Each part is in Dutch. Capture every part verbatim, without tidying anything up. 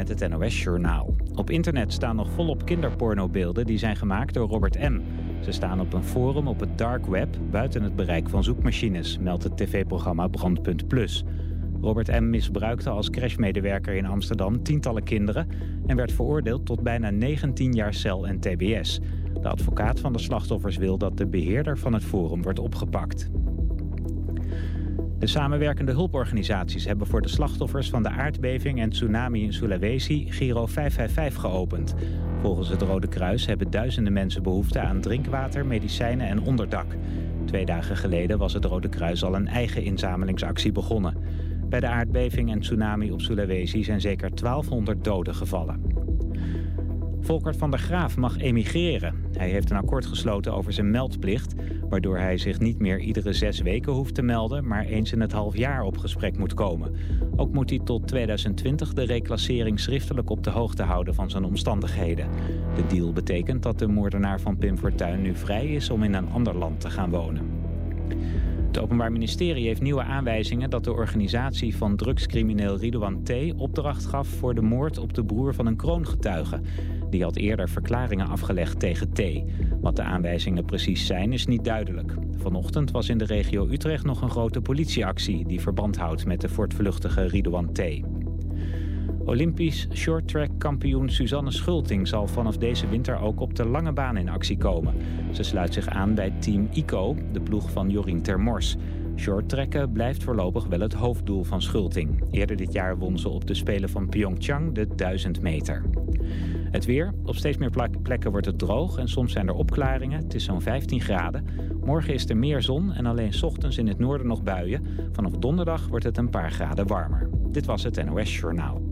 met het N O S-journaal. Op internet staan nog volop kinderpornobeelden die zijn gemaakt door Robert M. Ze staan op een forum op het dark web buiten het bereik van zoekmachines, meldt het tv-programma Brandpunt Plus. Robert M. misbruikte als crashmedewerker in Amsterdam tientallen kinderen en werd veroordeeld tot bijna negentien jaar cel en T B S. De advocaat van de slachtoffers wil dat de beheerder van het forum wordt opgepakt. De samenwerkende hulporganisaties hebben voor de slachtoffers van de aardbeving en tsunami in Sulawesi Giro vijf vijf vijf geopend. Volgens het Rode Kruis hebben duizenden mensen behoefte aan drinkwater, medicijnen en onderdak. Twee dagen geleden was het Rode Kruis al een eigen inzamelingsactie begonnen. Bij de aardbeving en tsunami op Sulawesi zijn zeker twaalfhonderd doden gevallen. Volkert van der Graaf mag emigreren. Hij heeft een akkoord gesloten over zijn meldplicht, waardoor hij zich niet meer iedere zes weken hoeft te melden, maar eens in het half jaar op gesprek moet komen. Ook moet hij tot tweeduizend twintig de reclassering schriftelijk op de hoogte houden van zijn omstandigheden. De deal betekent dat de moordenaar van Pim Fortuyn nu vrij is om in een ander land te gaan wonen. Het Openbaar Ministerie heeft nieuwe aanwijzingen dat de organisatie van drugscrimineel Ridouan T. opdracht gaf voor de moord op de broer van een kroongetuige. Die had eerder verklaringen afgelegd tegen T. Wat de aanwijzingen precies zijn is niet duidelijk. Vanochtend was in de regio Utrecht nog een grote politieactie die verband houdt met de voortvluchtige Ridouan T. Olympisch shorttrack kampioen Suzanne Schulting zal vanaf deze winter ook op de lange baan in actie komen. Ze sluit zich aan bij Team ICO, de ploeg van Jorien Termors. Shorttracken blijft voorlopig wel het hoofddoel van Schulting. Eerder dit jaar won ze op de Spelen van Pyeongchang de duizend meter. Het weer. Op steeds meer plekken wordt het droog en soms zijn er opklaringen. Het is zo'n vijftien graden. Morgen is er meer zon en alleen 's ochtends in het noorden nog buien. Vanaf donderdag wordt het een paar graden warmer. Dit was het N O S Journaal.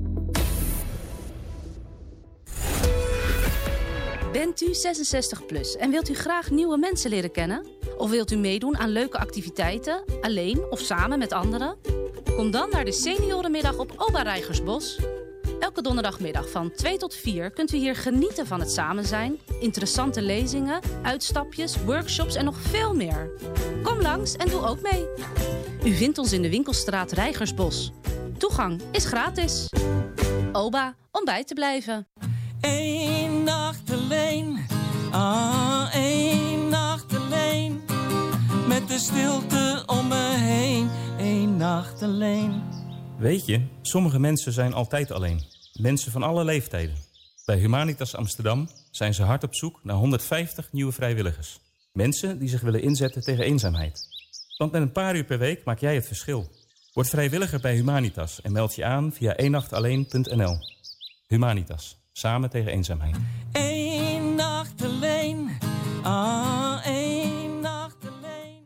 Bent u zesenzestig plus en wilt u graag nieuwe mensen leren kennen? Of wilt u meedoen aan leuke activiteiten, alleen of samen met anderen? Kom dan naar de seniorenmiddag op Oba Rijgersbos. Elke donderdagmiddag van twee tot vier kunt u hier genieten van het samen zijn, interessante lezingen, uitstapjes, workshops en nog veel meer. Kom langs en doe ook mee. U vindt ons in de winkelstraat Rijgersbos. Toegang is gratis. Oba, om bij te blijven. Eén nacht alleen, ah, één nacht alleen. Met de stilte om me heen, één nacht alleen. Weet je, sommige mensen zijn altijd alleen. Mensen van alle leeftijden. Bij Humanitas Amsterdam zijn ze hard op zoek naar honderdvijftig nieuwe vrijwilligers. Mensen die zich willen inzetten tegen eenzaamheid. Want met een paar uur per week maak jij het verschil. Word vrijwilliger bij Humanitas en meld je aan via één nacht alleen punt n l. Humanitas. Samen tegen eenzaamheid. Eén nacht alleen, ah, één nacht alleen.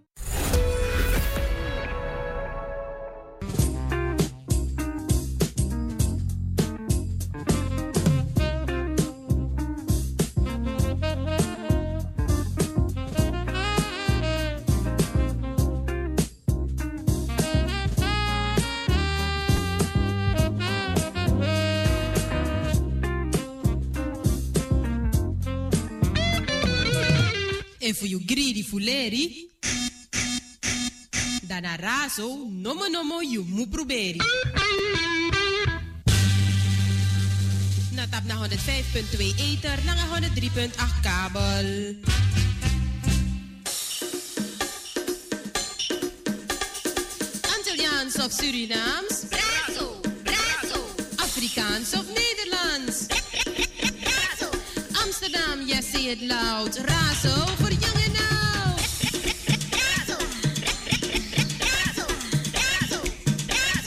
En voor you greedy fuleri, dan arazo, nomo nomo you mu proberi. Na tap na honderdvijf komma twee ether, na honderddrie komma acht kabel. Antilliaans of Surinaams? Brazo, brazo. Afrikaans of Nederlands? Amsterdam, yes, say it loud. Razo voor jong en oud. Razo, razo, razo, razo.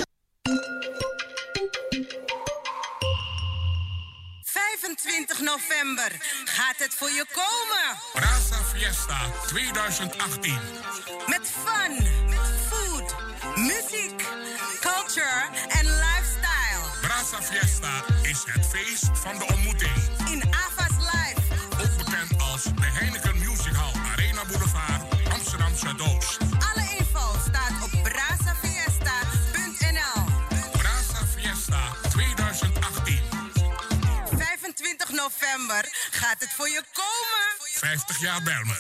vijfentwintig november gaat het voor je komen. Brasa Fiesta twintig achttien. Met fun, food, muziek, culture en lifestyle. Brasa Fiesta is het feest van de ontmoeting. In Ava's Live. Ook bekend als de Heineken Music Hall, Arena Boulevard, Amsterdam Zuidoost. Alle info staat op brasa fiesta punt n l. Brasa Fiesta twintig achttien. vijfentwintig november gaat het voor je komen. vijftig jaar Belmer.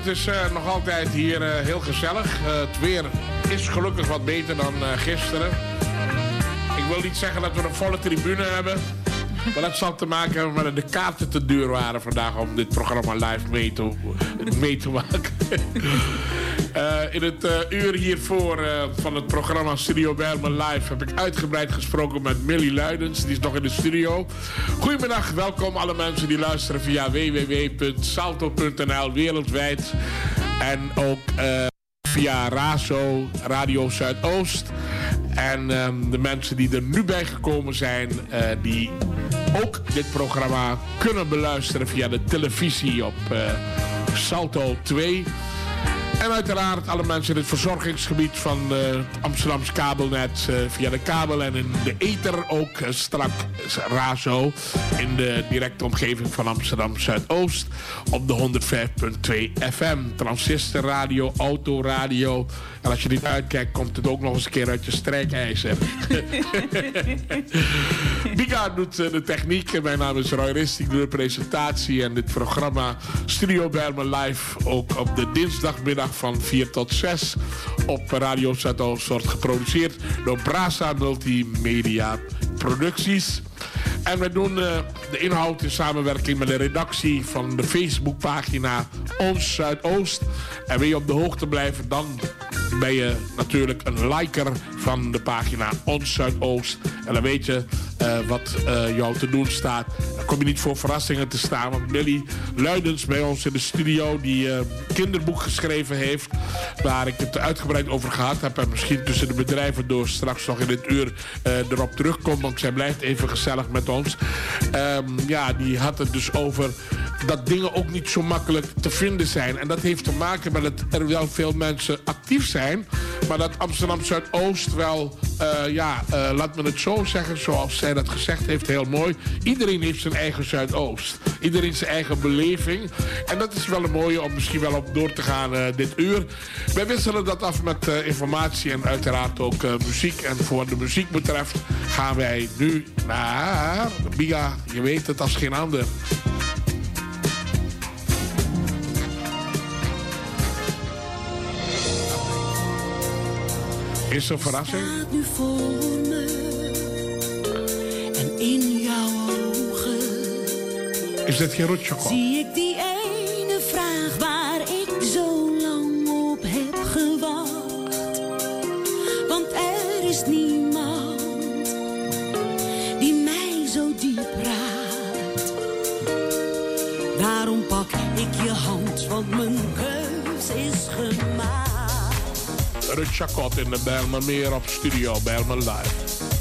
is uh, nog altijd hier uh, heel gezellig. Uh, het weer is gelukkig wat beter dan uh, gisteren. Ik wil niet zeggen dat we een volle tribune hebben. Maar dat zal te maken hebben met dat de kaarten te duur waren vandaag om dit programma live mee te, mee te maken. uh, in het uh, uur hiervoor uh, van het programma Studio Bijlmer Live heb ik uitgebreid gesproken met Millie Luidens. Die is nog in de studio. Goedemiddag, welkom alle mensen die luisteren via w w w punt salto punt n l wereldwijd. En ook uh, via Razo, Radio Zuidoost. En um, de mensen die er nu bij gekomen zijn, uh, die ook dit programma kunnen beluisteren via de televisie op uh, Salto twee. En uiteraard alle mensen in het verzorgingsgebied van uh, het Amsterdams kabelnet uh, via de kabel en in de ether ook uh, straks Razo in de directe omgeving van Amsterdam Zuidoost op de honderdvijf komma twee F M. Transistorradio, autoradio. En als je niet uitkijkt, komt het ook nog eens een keer uit je strijkijzer. Biga doet uh, de techniek. Mijn naam is Roy Rist. Ik doe de presentatie en dit programma Studio Bijlmer Live ook op de dinsdagmiddag van vier tot zes op Radio Zuidoost wordt geproduceerd door Brasa Multimedia Producties. En we doen uh, de inhoud in samenwerking met de redactie van de Facebookpagina Ons Zuidoost. En wil je op de hoogte blijven, dan ben je natuurlijk een liker van de pagina Ons Zuidoost. En dan weet je uh, wat uh, jou te doen staat. Dan kom je niet voor verrassingen te staan. Want Millie Luidens bij ons in de studio, die een uh, kinderboek geschreven heeft, waar ik het uitgebreid over gehad heb. En misschien tussen de bedrijven door straks nog in dit uur uh, erop terugkom. Want zij blijft even gezellig met ons. Um, ja, die had het dus over dat dingen ook niet zo makkelijk te vinden zijn. En dat heeft te maken met dat er wel veel mensen actief zijn. Maar dat Amsterdam Zuidoost wel, uh, ja, uh, laat me het zo zeggen, zoals zij dat gezegd heeft, heel mooi. Iedereen heeft zijn eigen Zuidoost. Iedereen zijn eigen beleving. En dat is wel een mooie om misschien wel op door te gaan uh, dit uur. Wij wisselen dat af met uh, informatie en uiteraard ook uh, muziek. En voor de muziek betreft gaan wij nu naar Biga. Je weet het als geen ander. Is een verrassing? Je staat nu voor me en in jouw ogen. Is dit geen Rutschako? Zie ik die ene vraag waar ik zo lang op heb gewacht. Want er is niemand die mij zo diep raakt. Daarom pak ik je hand, want mijn keus is gemaakt. Rut Chakot in de Bijlmermeer op Studio Bijlmer Live.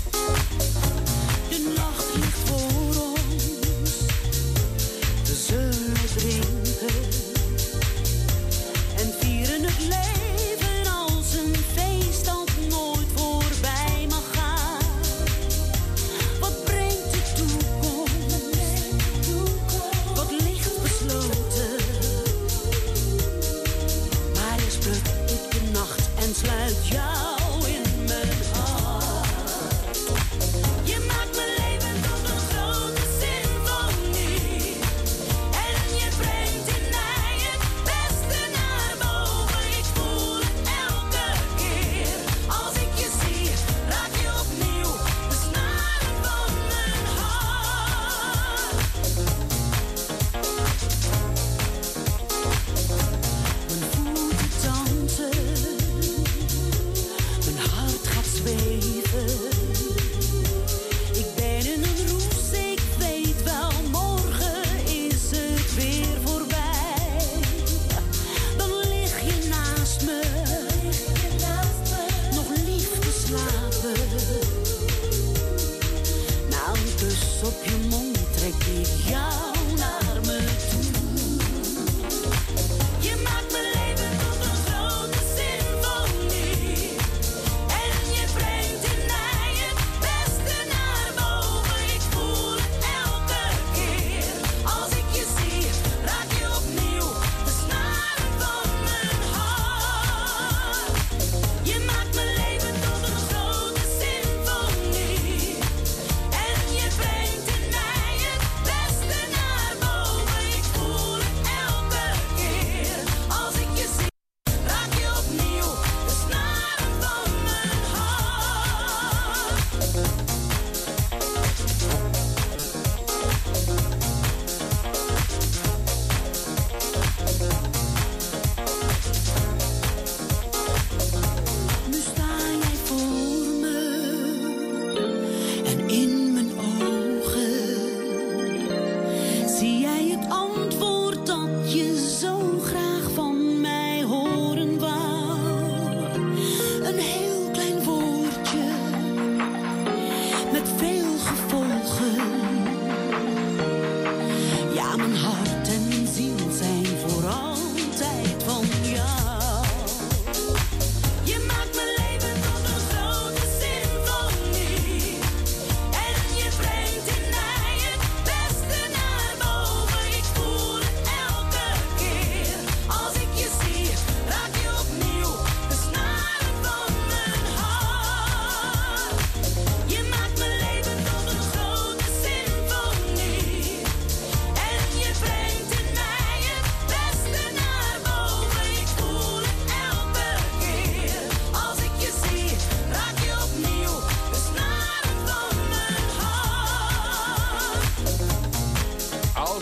De nacht ligt voor ons, we zullen drinken en vieren het leven als een feest dat nooit voorbij mag gaan. Wat brengt de toekomst? Wat ligt besloten? Maar eerst pluk ik de nacht en sluit jou in mijn hart.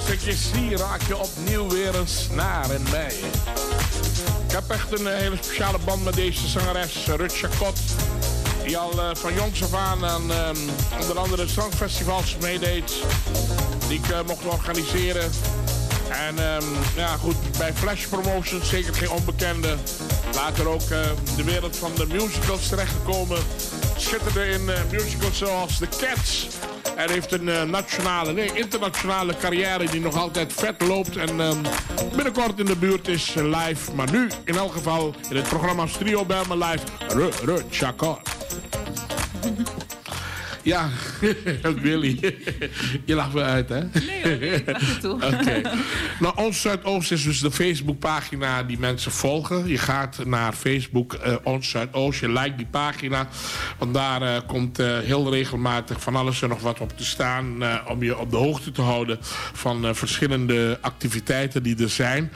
Als ik je zie, raak je opnieuw weer eens naar en mij. Ik heb echt een hele speciale band met deze zangeres, Ruth Chacot. Die al uh, van jongs af aan aan um, onder andere zangfestivals meedeed. Die ik uh, mocht organiseren. En um, ja goed, bij Flash Promotions zeker geen onbekende. Later ook uh, de wereld van de musicals terechtgekomen. Schitterde in uh, musicals zoals The Cats. En heeft een uh, nationale, nee, internationale carrière die nog altijd vet loopt. En um, binnenkort in de buurt is uh, live. Maar nu in elk geval in het programma Studio Bijlmer Live. Ruth Ruth Chacot. Ja, Willy. Je lacht me uit, hè? Nee, hoor, ik lach je toe. Oké. Okay. Nou, Ons Zuidoost is dus de Facebookpagina die mensen volgen. Je gaat naar Facebook, uh, Ons Zuidoost. Je liked die pagina. Want daar uh, komt uh, heel regelmatig van alles en nog wat op te staan. Uh, om je op de hoogte te houden van uh, verschillende activiteiten die er zijn.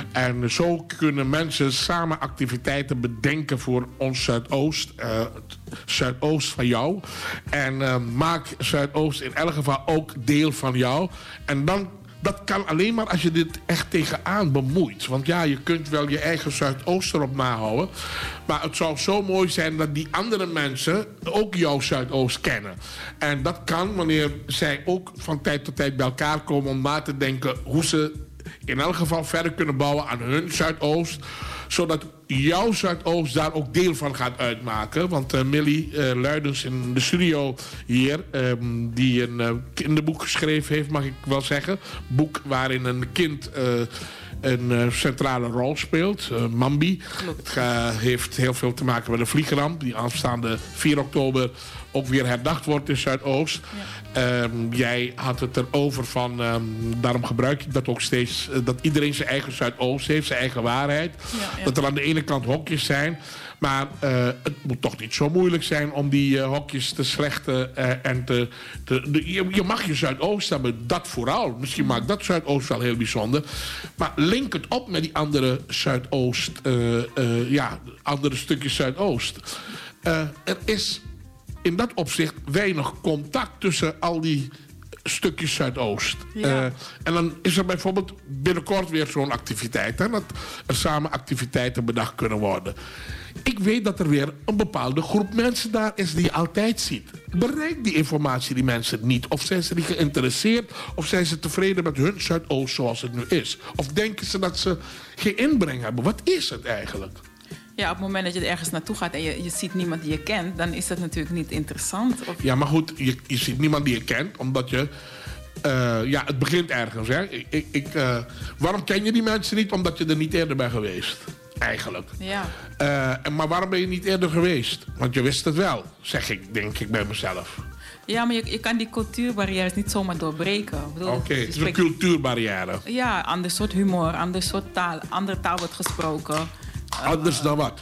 En zo kunnen mensen samen activiteiten bedenken voor Ons Zuidoost. Uh, Zuidoost van jou. En uh, maak Zuidoost in elk geval ook deel van jou. En dan, dat kan alleen maar als je dit echt tegenaan bemoeit. Want ja, je kunt wel je eigen Zuidoost erop nahouden. Maar het zou zo mooi zijn dat die andere mensen ook jouw Zuidoost kennen. En dat kan wanneer zij ook van tijd tot tijd bij elkaar komen om na te denken hoe ze in elk geval verder kunnen bouwen aan hun Zuidoost. Zodat jouw Zuidoost daar ook deel van gaat uitmaken. Want uh, Millie uh, Luidens in de studio hier, um, die een uh, kinderboek geschreven heeft, mag ik wel zeggen. Boek waarin een kind uh, een uh, centrale rol speelt. Uh, Mambi. Het uh, heeft heel veel te maken met de vliegramp. Die aanstaande vier oktober ook weer herdacht wordt in Zuidoost. Ja. Um, jij had het erover van, um, daarom gebruik ik dat ook steeds, uh, dat iedereen zijn eigen Zuidoost heeft, zijn eigen waarheid. Ja, ja. Dat er aan de ene kant hokjes zijn, maar uh, het moet toch niet zo moeilijk zijn om die uh, hokjes te slechten uh, en te, te de, je, je mag je Zuidoost hebben, dat vooral. Misschien maakt dat Zuidoost wel heel bijzonder. Maar link het op met die andere Zuidoost, uh, uh, ja, andere stukjes Zuidoost. Uh, er is in dat opzicht weinig contact tussen al die stukjes Zuidoost. Ja. Uh, en dan is er bijvoorbeeld binnenkort weer zo'n activiteit. Hè, dat er samen activiteiten bedacht kunnen worden. Ik weet dat er weer een bepaalde groep mensen daar is die je altijd ziet. Bereik die informatie die mensen niet. Of zijn ze niet geïnteresseerd? Of zijn ze tevreden met hun Zuidoost zoals het nu is? Of denken ze dat ze geen inbreng hebben? Wat is het eigenlijk? Ja, op het moment dat je er ergens naartoe gaat en je, je ziet niemand die je kent, dan is dat natuurlijk niet interessant. Of... Ja, maar goed, je, je ziet niemand die je kent, omdat je... Uh, ja, het begint ergens, hè. Ik, ik, ik, uh, waarom ken je die mensen niet? Omdat je er niet eerder bent geweest. Eigenlijk. Ja. Uh, maar waarom ben je niet eerder geweest? Want je wist het wel, zeg ik, denk ik bij mezelf. Ja, maar je, je kan die cultuurbarrières niet zomaar doorbreken. Oké, okay, het is spreekt... een cultuurbarrière. Ja, ander soort humor, ander soort taal, andere taal wordt gesproken. Anders uh, dan wat?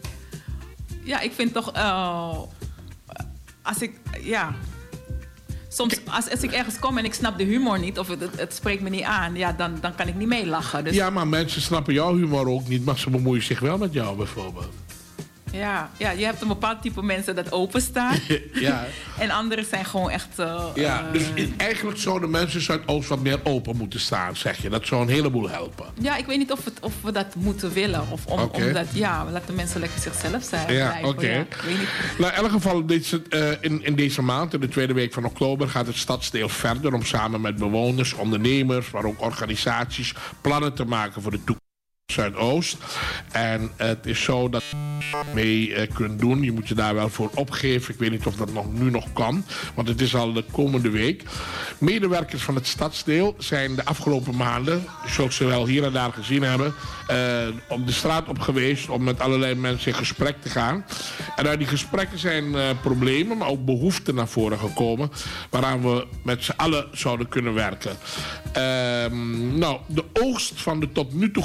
Ja, ik vind toch... Uh, als ik... Ja... Soms, als, als ik ergens kom en ik snap de humor niet, of het, het, het spreekt me niet aan, ja, dan, dan kan ik niet meelachen. Dus... Ja, maar mensen snappen jouw humor ook niet, maar ze bemoeien zich wel met jou bijvoorbeeld. Ja, ja, je hebt een bepaald type mensen dat openstaan. Ja. En anderen zijn gewoon echt... Uh, ja, dus in, eigenlijk zouden mensen Zuidoost wat meer open moeten staan, zeg je. Dat zou een heleboel helpen. Ja, ik weet niet of, het, of we dat moeten willen. Of om, okay. omdat, ja, laten mensen lekker zichzelf zijn. Ja, oké. Okay. Ja, nou, in elk geval, deze, uh, in, in deze maand, in de tweede week van oktober, gaat het stadsdeel verder om samen met bewoners, ondernemers, maar ook organisaties, plannen te maken voor de toekomst. Zuidoost. En het is zo dat je mee uh, kunt doen. Je moet je daar wel voor opgeven. Ik weet niet of dat nog, nu nog kan. Want het is al de komende week. Medewerkers van het stadsdeel zijn de afgelopen maanden, zoals ze wel hier en daar gezien hebben, uh, op de straat op geweest om met allerlei mensen in gesprek te gaan. En uit die gesprekken zijn uh, problemen, maar ook behoeften naar voren gekomen, waaraan we met z'n allen zouden kunnen werken. Uh, nou, de oogst van de tot nu toe gevoerde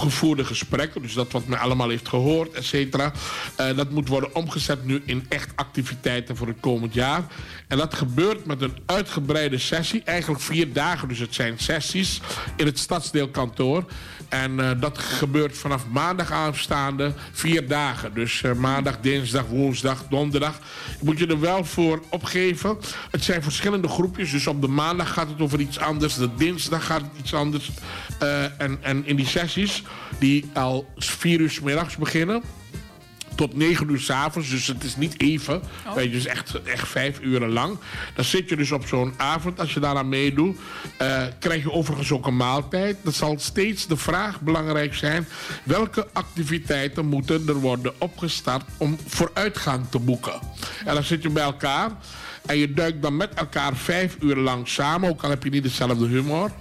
gesprekken. Dus dat wat men allemaal heeft gehoord, et cetera. Uh, dat moet worden omgezet nu in echt activiteiten voor het komend jaar. En dat gebeurt met een uitgebreide sessie. Eigenlijk vier dagen, dus het zijn sessies in het stadsdeelkantoor. En uh, dat gebeurt vanaf maandag aanstaande vier dagen. Dus uh, maandag, dinsdag, woensdag, donderdag. Je moet je er wel voor opgeven. Het zijn verschillende groepjes. Dus op de maandag gaat het over iets anders. De dinsdag gaat het iets anders. Uh, en, en in die sessies die al vier uur 's middags beginnen tot negen uur 's avonds, dus het is niet even. Oh. Weet je, dus echt, echt vijf uren lang. Dan zit je dus op zo'n avond, als je daaraan meedoet, uh, krijg je overigens ook een maaltijd. Dat zal steeds de vraag belangrijk zijn: welke activiteiten moeten er worden opgestart om vooruitgang te boeken? En dan zit je bij elkaar en je duikt dan met elkaar vijf uur lang samen, ook al heb je niet hetzelfde humor.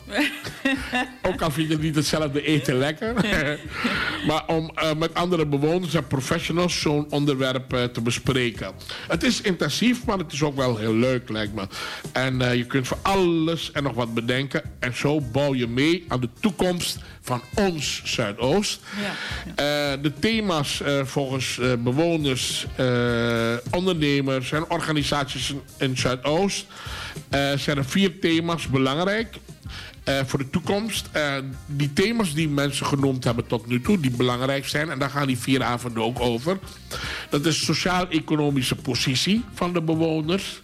Ook al vind je niet hetzelfde eten lekker. Maar om uh, met andere bewoners en professionals zo'n onderwerp uh, te bespreken. Het is intensief, maar het is ook wel heel leuk, lijkt me. En uh, je kunt voor alles en nog wat bedenken. En zo bouw je mee aan de toekomst van ons Zuidoost. Ja, ja. Uh, de thema's uh, volgens uh, bewoners, uh, ondernemers en organisaties in, in Zuidoost uh, zijn er vier thema's belangrijk. Uh, voor de toekomst. Uh, die thema's die mensen genoemd hebben tot nu toe, die belangrijk zijn, en daar gaan die vier avonden ook over. Dat is sociaal-economische positie van de bewoners.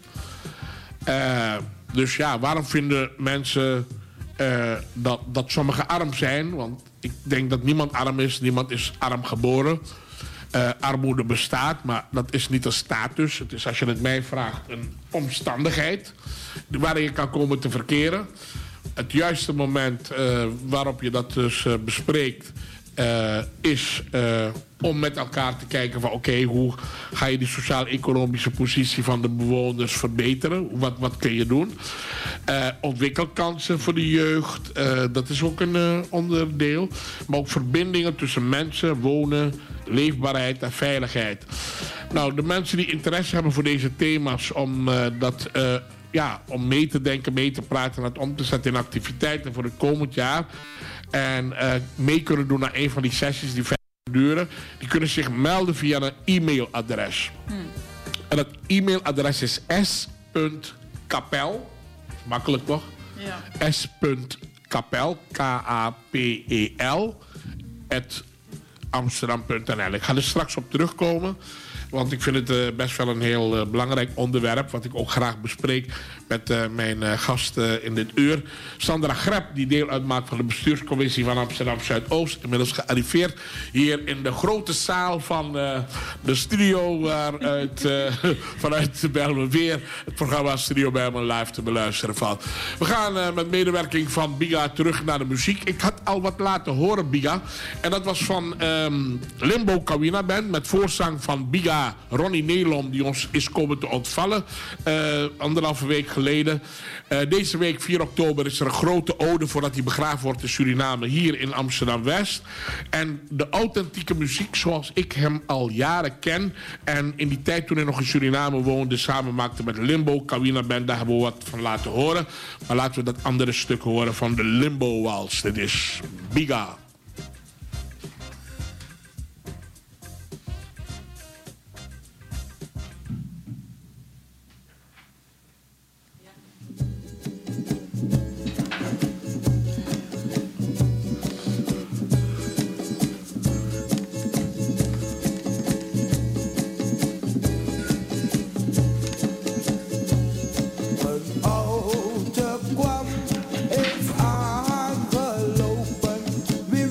Uh, dus ja, waarom vinden mensen uh, dat, dat sommigen arm zijn? Want ik denk dat niemand arm is, niemand is arm geboren. Uh, armoede bestaat, maar dat is niet een status. Het is, als je het mij vraagt, een omstandigheid waarin je kan komen te verkeren. Het juiste moment uh, waarop je dat dus uh, bespreekt uh, is uh, om met elkaar te kijken van oké, okay, hoe ga je die sociaal-economische positie van de bewoners verbeteren? Wat, wat kun je doen? Uh, ontwikkelkansen voor de jeugd, uh, dat is ook een uh, onderdeel. Maar ook verbindingen tussen mensen, wonen, leefbaarheid en veiligheid. Nou, de mensen die interesse hebben voor deze thema's om uh, dat Uh, Ja, om mee te denken, mee te praten en het om te zetten in activiteiten voor het komend jaar. En uh, mee kunnen doen naar een van die sessies die vijf uur duren. Die kunnen zich melden via een e-mailadres. Hmm. En dat e-mailadres is s.kapel. Makkelijk toch? Ja. s.kapel, K A P E L, at amsterdam punt n l. Ik ga er straks op terugkomen. Want ik vind het uh, best wel een heel uh, belangrijk onderwerp, wat ik ook graag bespreek met uh, mijn uh, gast uh, in dit uur. Sandra Grep, die deel uitmaakt van de bestuurscommissie van Amsterdam Zuidoost. Inmiddels gearriveerd hier in de grote zaal van uh, de studio, waaruit uh, vanuit Bijlmer weer het programma Studio Bijlmer live te beluisteren valt. We gaan uh, met medewerking van Biga terug naar de muziek. Ik had al wat laten horen, Biga. En dat was van um, Limbo Kawina Band met voorzang van Biga Ronnie Nelom, die ons is komen te ontvallen uh, anderhalve week geleden. Uh, deze week, vier oktober, is er een grote ode voordat hij begraven wordt in Suriname, hier in Amsterdam-West. En de authentieke muziek zoals ik hem al jaren ken en in die tijd toen hij nog in Suriname woonde, samen maakte met Limbo Kawina Band, daar hebben we wat van laten horen. Maar laten we dat andere stuk horen van de Limbo Wals. Dit is Biga. We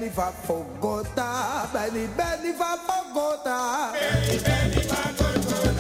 Benny van Bogota, Benny Benny van Bogota. Benny Benny van Bogota.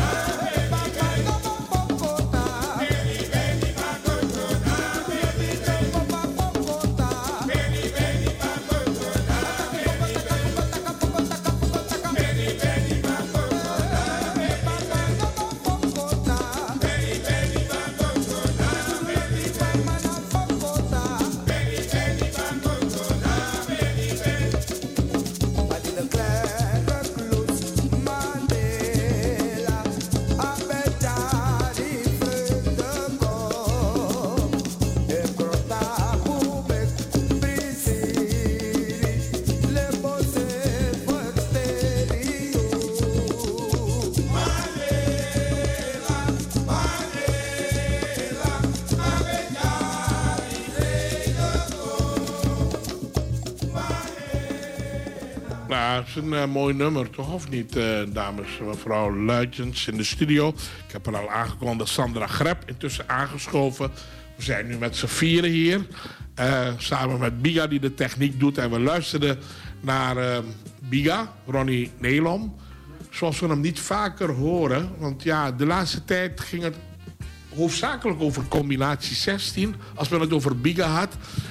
Ja, het is een uh, mooi nummer, toch? Of niet, uh, dames en mevrouw Luitjens in de studio. Ik heb er al aangekondigd, Sandra Grep intussen aangeschoven. We zijn nu met z'n vieren hier. Uh, samen met Biga, die de techniek doet. En we luisterden naar uh, Biga, Ronnie Nelom. Zoals we hem niet vaker horen. Want ja, de laatste tijd ging het hoofdzakelijk over combinatie zestien. Als men het over Biga had.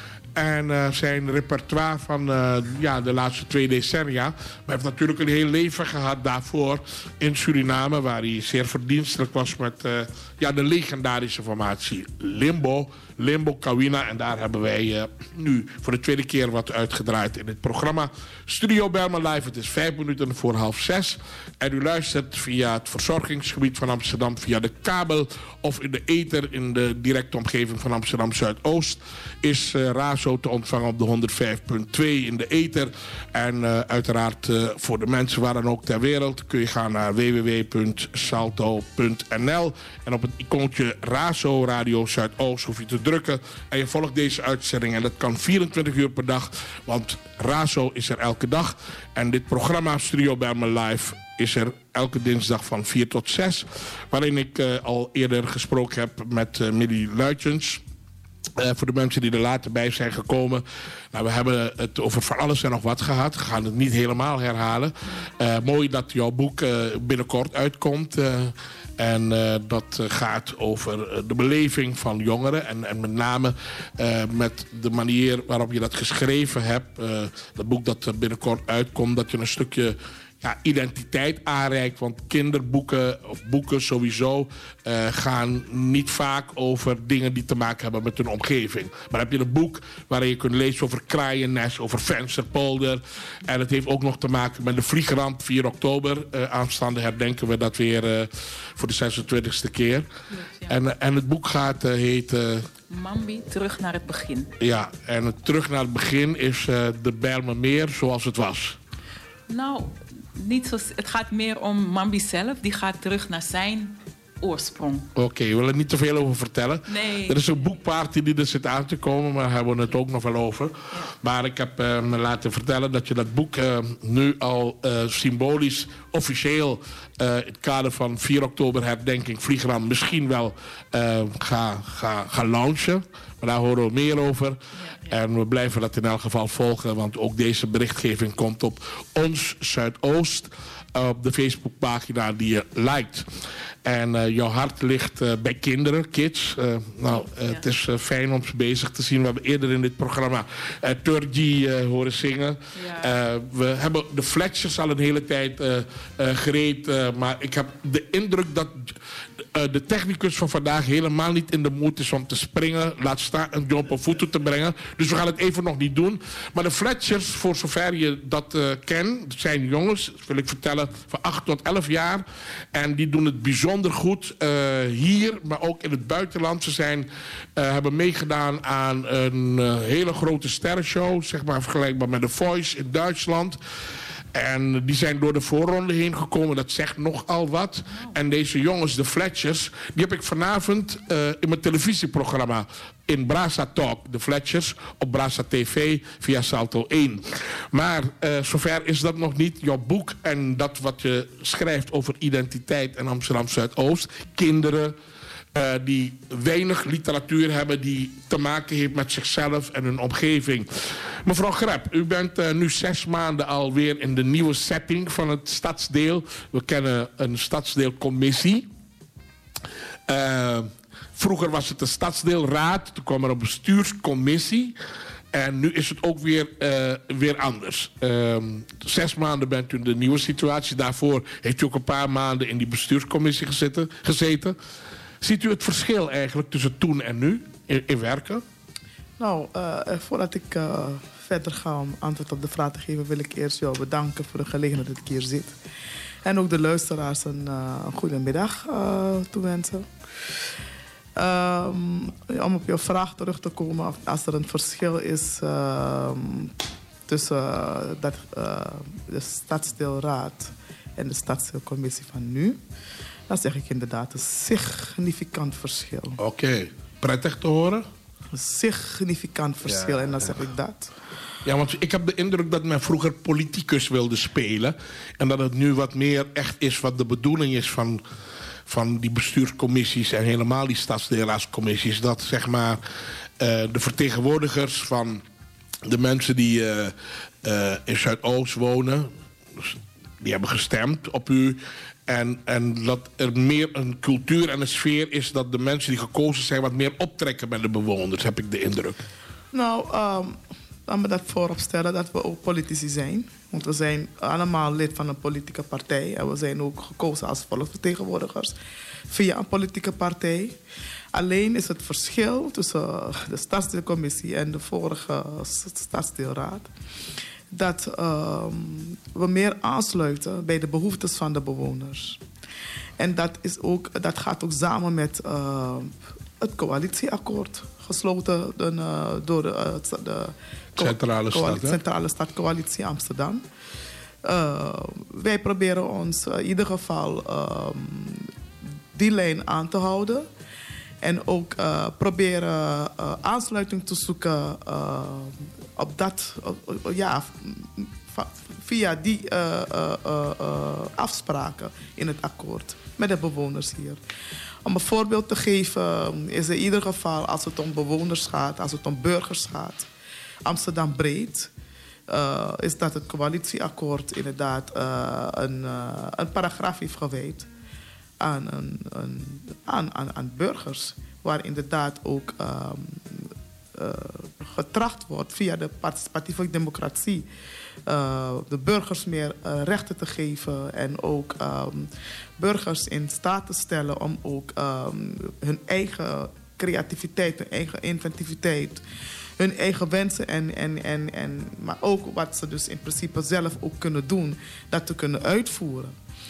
En uh, zijn repertoire van uh, ja, de laatste twee decennia. Maar hij heeft natuurlijk een heel leven gehad daarvoor in Suriname. Waar hij zeer verdienstelijk was met uh, ja, de legendarische formatie Limbo. Limbo Kawina. En daar hebben wij uh, nu voor de tweede keer wat uitgedraaid in het programma. Studio Bijlmer Live. Het is vijf minuten voor half zes. En u luistert via het verzorgingsgebied van Amsterdam. Via de kabel of in de ether in de directe omgeving van Amsterdam Zuidoost. Is uh, Razo te ontvangen op de honderdvijf punt twee in de ether. En uh, uiteraard uh, voor de mensen waar dan ook ter wereld kun je gaan naar w w w punt salto punt n l. En op het icoontje Razo Radio Zuidoost hoef je te drukken. En je volgt deze uitzending. En dat kan vierentwintig uur per dag. Want Razo is er elke dag. En dit programma Studio Bijlmer Live is er elke dinsdag van vier tot zes. Waarin ik uh, al eerder gesproken heb met uh, Millie Luitjens. Uh, voor de mensen die er later bij zijn gekomen. Nou, we hebben het over van alles en nog wat gehad. We gaan het niet helemaal herhalen. Uh, mooi dat jouw boek uh, binnenkort uitkomt. Uh, en uh, dat uh, gaat over uh, de beleving van jongeren. En, en met name uh, met de manier waarop je dat geschreven hebt. Uh, dat boek dat er binnenkort uitkomt. Dat je een stukje ja, identiteit aanreikt. Want kinderboeken of boeken sowieso uh, gaan niet vaak over dingen die te maken hebben met hun omgeving. Maar heb je een boek waarin je kunt lezen over Kraaiennest, over Vensterpolder. En het heeft ook nog te maken met de Vliegramp vier oktober. Uh, aanstaande herdenken we dat weer uh, voor de zesentwintigste keer. Yes, ja. en, uh, en het boek gaat uh, heet Uh, Mambi, terug naar het begin. Ja, en het terug naar het begin is uh, de Bijlmermeer zoals het was. Nou, niet zo, het gaat meer om Mambi zelf. Die gaat terug naar zijn oorsprong. Oké, okay, we willen er niet te veel over vertellen. Nee. Er is een boekparty die er zit aan te komen, maar daar hebben we het ook nog wel over. Ja. Maar ik heb uh, me laten vertellen dat je dat boek uh, nu al uh, symbolisch, officieel, uh, in het kader van vier oktober herdenking Vliegramp misschien wel uh, ga, ga, ga launchen. Maar daar horen we meer over. Ja, ja. En we blijven dat in elk geval volgen, want ook deze berichtgeving komt op Ons Zuidoost. Op de Facebookpagina die je liked. En uh, jouw hart ligt uh, bij kinderen, kids. Uh, nou, uh, ja. Het is uh, fijn om ze bezig te zien. We hebben eerder in dit programma uh, Turgi uh, horen zingen. Ja. Uh, we hebben de Fletchers al een hele tijd uh, uh, gereed. Uh, maar ik heb de indruk dat uh, de technicus van vandaag helemaal niet in de moed is om te springen. Laat staan een jump op voeten te brengen. Dus we gaan het even nog niet doen. Maar de Fletchers, voor zover je dat uh, kent, zijn jongens, wil ik vertellen, van acht tot elf jaar. En die doen het bijzonder goed uh, hier, maar ook in het buitenland. Ze zijn, uh, hebben meegedaan aan een uh, hele grote sterrenshow, zeg maar vergelijkbaar met The Voice in Duitsland. En die zijn door de voorronde heen gekomen. Dat zegt nogal wat. En deze jongens, de Fletchers, die heb ik vanavond uh, in mijn televisieprogramma in Brasa Talk, de Fletchers, op Brasa T V via Salto één. Maar uh, zover is dat nog niet. Jouw boek en dat wat je schrijft over identiteit en Amsterdam Zuidoost, kinderen, Uh, die weinig literatuur hebben die te maken heeft met zichzelf en hun omgeving. Mevrouw Grep, u bent uh, nu zes maanden alweer in de nieuwe setting van het stadsdeel. We kennen een stadsdeelcommissie. Uh, vroeger was het een stadsdeelraad, toen kwam er een bestuurscommissie. En nu is het ook weer, uh, weer anders. Uh, zes maanden bent u in de nieuwe situatie. Daarvoor heeft u ook een paar maanden in die bestuurscommissie gezeten. gezeten. Ziet u het verschil eigenlijk tussen toen en nu in, in werken? Nou, uh, voordat ik uh, verder ga om antwoord op de vraag te geven, wil ik eerst jou bedanken voor de gelegenheid dat ik hier zit. En ook de luisteraars een, uh, een goede middag uh, toewensen. Um, om op jouw vraag terug te komen, als er een verschil is uh, tussen uh, dat, uh, de Stadsdeelraad en de Stadsdeelcommissie van nu, dan zeg ik inderdaad een significant verschil. Oké, okay. Prettig te horen? Een significant verschil, ja, en dan ja. zeg ik dat. Ja, want ik heb de indruk dat men vroeger politicus wilde spelen. En dat het nu wat meer echt is wat de bedoeling is van, van die bestuurscommissies en helemaal die stadsdeelraadscommissies. Dat zeg maar uh, de vertegenwoordigers van de mensen die uh, uh, in Zuidoost wonen, die hebben gestemd op u. En, en dat er meer een cultuur en een sfeer is dat de mensen die gekozen zijn wat meer optrekken bij de bewoners, heb ik de indruk. Nou, um, laat me dat voorop stellen dat we ook politici zijn. Want we zijn allemaal lid van een politieke partij. En we zijn ook gekozen als volksvertegenwoordigers via een politieke partij. Alleen is het verschil tussen de Stadsdeelcommissie en de vorige Stadsdeelraad dat uh, we meer aansluiten bij de behoeftes van de bewoners. En dat, is ook, dat gaat ook samen met uh, het coalitieakkoord, gesloten uh, door de, uh, de Centrale Stad, hè? Centrale Stadcoalitie Amsterdam. Uh, wij proberen ons uh, in ieder geval uh, die lijn aan te houden. En ook uh, proberen uh, aansluiting te zoeken uh, op dat, uh, ja, via die uh, uh, uh, uh, afspraken in het akkoord met de bewoners hier. Om een voorbeeld te geven is in ieder geval als het om bewoners gaat, als het om burgers gaat, Amsterdam breed, uh, is dat het coalitieakkoord inderdaad uh, een, uh, een paragraaf heeft gewijd aan, een, een, aan, aan, aan burgers, waar inderdaad ook uh, uh, getracht wordt via de participatieve democratie uh, de burgers meer uh, rechten te geven en ook um, burgers in staat te stellen om ook um, hun eigen creativiteit, hun eigen inventiviteit, hun eigen wensen en, en, en, en maar ook wat ze dus in principe zelf ook kunnen doen, dat te kunnen uitvoeren.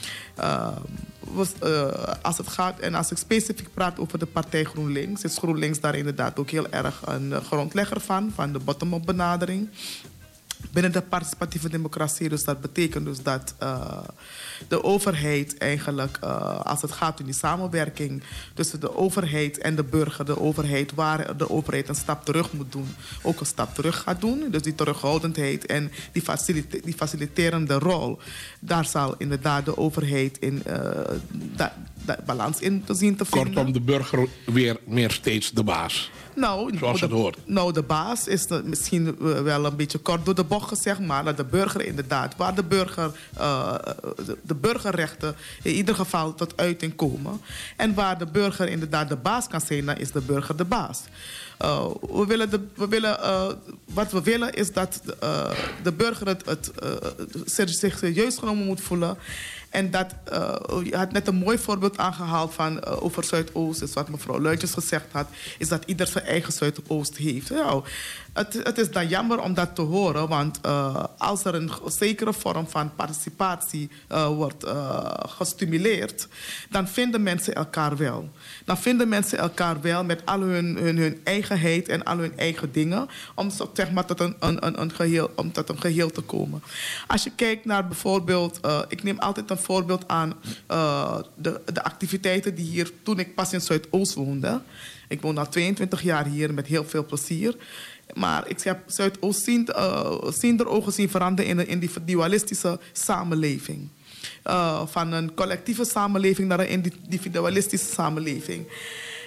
Uh, was, uh, als het gaat, en als ik specifiek praat over de partij GroenLinks, is GroenLinks daar inderdaad ook heel erg een uh, grondlegger van, van de bottom-up benadering binnen de participatieve democratie. Dus dat betekent dus dat uh, de overheid eigenlijk, uh, als het gaat om die samenwerking tussen de overheid en de burger, de overheid waar de overheid een stap terug moet doen, ook een stap terug gaat doen. Dus die terughoudendheid en die, facilite- die faciliterende rol, daar zal inderdaad de overheid in uh, da- da- balans in te zien te vinden. Kortom, de burger weer meer steeds de baas. Nou, zoals het de, hoort. Nou, de baas is de, misschien wel een beetje kort door de bocht gezegd, maar dat de burger inderdaad, waar de, burger, uh, de, de burgerrechten in ieder geval tot uiting komen. En waar de burger inderdaad de baas kan zijn, dan is de burger de baas. Uh, we willen de, we willen, uh, wat we willen is dat uh, de burger het, het, uh, zich serieus genomen moet voelen. En dat, uh, je had net een mooi voorbeeld aangehaald van, uh, over Zuidoost. Dus wat mevrouw Luitjes gezegd had, is dat ieder zijn eigen Zuidoost heeft. Nou, het, het is dan jammer om dat te horen, want uh, als er een zekere vorm van participatie uh, wordt uh, gestimuleerd, dan vinden mensen elkaar wel. Dan vinden mensen elkaar wel met al hun, hun, hun eigenheid en al hun eigen dingen, om zeg maar, tot, een, een, een geheel, om tot een geheel te komen. Als je kijkt naar bijvoorbeeld, uh, ik neem altijd een voorbeeld aan uh, de, de activiteiten die hier, toen ik pas in Zuidoost woonde. Ik woon al tweeëntwintig jaar hier met heel veel plezier. Maar ik heb Zuidoost zien, uh, zien er ogen zien veranderen in een individualistische samenleving. Uh, van een collectieve samenleving naar een individualistische samenleving.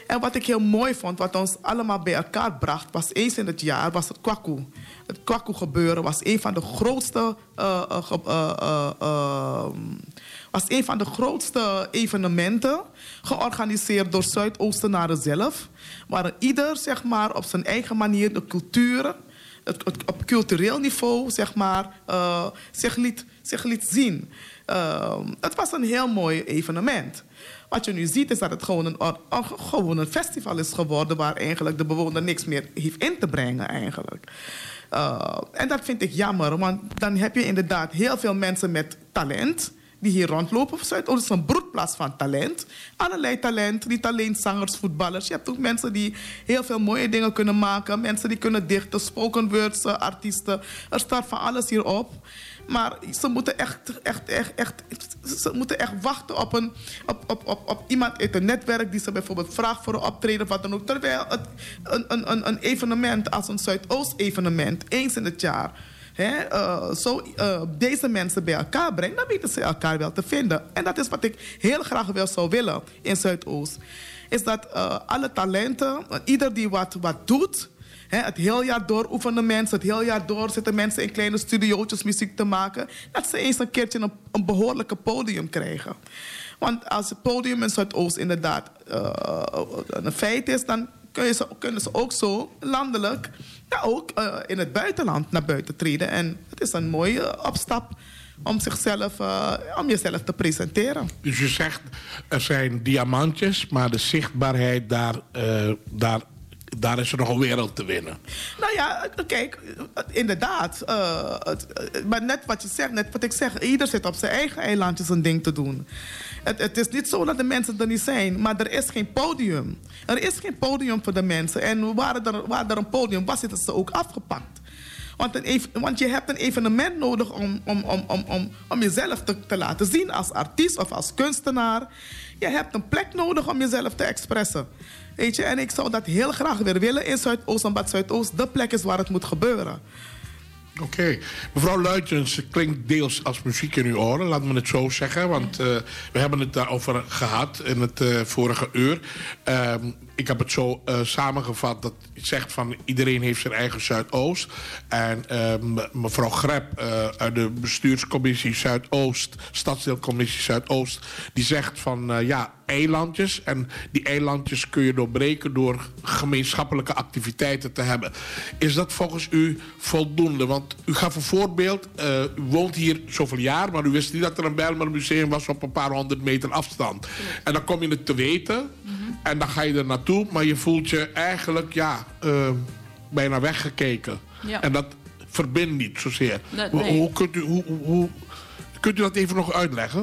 En wat ik heel mooi vond, wat ons allemaal bij elkaar bracht, was eens in het jaar, was het Kwaku. Het Kwaku gebeuren was een van de grootste, uh, uh, uh, uh, uh, was een van de grootste evenementen, georganiseerd door Zuidoostenaren zelf, waar ieder, zeg maar, op zijn eigen manier de cultuur, het, het, op cultureel niveau, zeg maar, uh, zich, liet, zich liet zien. Uh, het was een heel mooi evenement. Wat je nu ziet is dat het gewoon een, een, gewoon een festival is geworden waar eigenlijk de bewoner niks meer heeft in te brengen eigenlijk. Uh, en dat vind ik jammer, want dan heb je inderdaad heel veel mensen met talent die hier rondlopen. Zuidoost is een broedplaats van talent. Allerlei talent, niet alleen zangers, voetballers. Je hebt ook mensen die heel veel mooie dingen kunnen maken. Mensen die kunnen dichten, spoken words, artiesten. Er staat van alles hierop. Maar ze moeten echt, echt, echt, echt, ze moeten echt wachten op, een, op, op, op, op iemand uit een netwerk die ze bijvoorbeeld vraagt voor een optreden of wat dan ook. Terwijl het, een, een, een evenement als een Zuidoost-evenement, eens in het jaar, hè, uh, zo uh, deze mensen bij elkaar brengt, dan weten ze elkaar wel te vinden. En dat is wat ik heel graag wel zou willen in Zuidoost. Is dat uh, alle talenten, uh, ieder die wat, wat doet, He, het heel jaar door oefenen mensen, het heel jaar door zitten mensen in kleine studiootjes muziek te maken. Dat ze eens een keertje een, een behoorlijke podium krijgen. Want als het podium in Zuidoost inderdaad uh, een feit is, dan kun je ze, kunnen ze ook zo landelijk, ja, ook uh, in het buitenland naar buiten treden. En het is een mooie opstap om zichzelf, uh, om jezelf te presenteren. Dus je zegt, er zijn diamantjes, maar de zichtbaarheid daar, uh, daar daar is er nog een wereld te winnen. Nou ja, kijk, inderdaad. Uh, het, maar net wat je zegt, net wat ik zeg, ieder zit op zijn eigen eilandjes een ding te doen. Het, het is niet zo dat de mensen er niet zijn, maar er is geen podium. Er is geen podium voor de mensen. En waar er, waar er een podium was, zitten ze ook afgepakt. Want, een, want je hebt een evenement nodig om, om, om, om, om, om jezelf te, te laten zien als artiest of als kunstenaar. Je hebt een plek nodig om jezelf te expressen. Weet je, en ik zou dat heel graag weer willen in Zuidoost, omdat Zuidoost de plek is waar het moet gebeuren. Oké. Okay. Mevrouw Luijtjens, het klinkt deels als muziek in uw oren, laat me het zo zeggen. Want uh, we hebben het daarover gehad in het uh, vorige uur. Uh, ik heb het zo uh, samengevat dat het zegt van iedereen heeft zijn eigen Zuidoost. En uh, mevrouw Greb uh, uit de bestuurscommissie Zuidoost, stadsdeelcommissie Zuidoost, die zegt van uh, ja, eilandjes. En die eilandjes kun je doorbreken door gemeenschappelijke activiteiten te hebben. Is dat volgens u voldoende? Want u gaf een voorbeeld. Uh, u woont hier zoveel jaar, maar u wist niet dat er een Bijlmer museum was op een paar honderd meter afstand. Ja. En dan kom je het te weten. Mm-hmm. En dan ga je er naartoe, maar je voelt je eigenlijk ja, uh, bijna weggekeken. Ja. En dat verbindt niet zozeer. Dat, nee. hoe, hoe, kunt u, hoe, hoe, kunt u dat even nog uitleggen?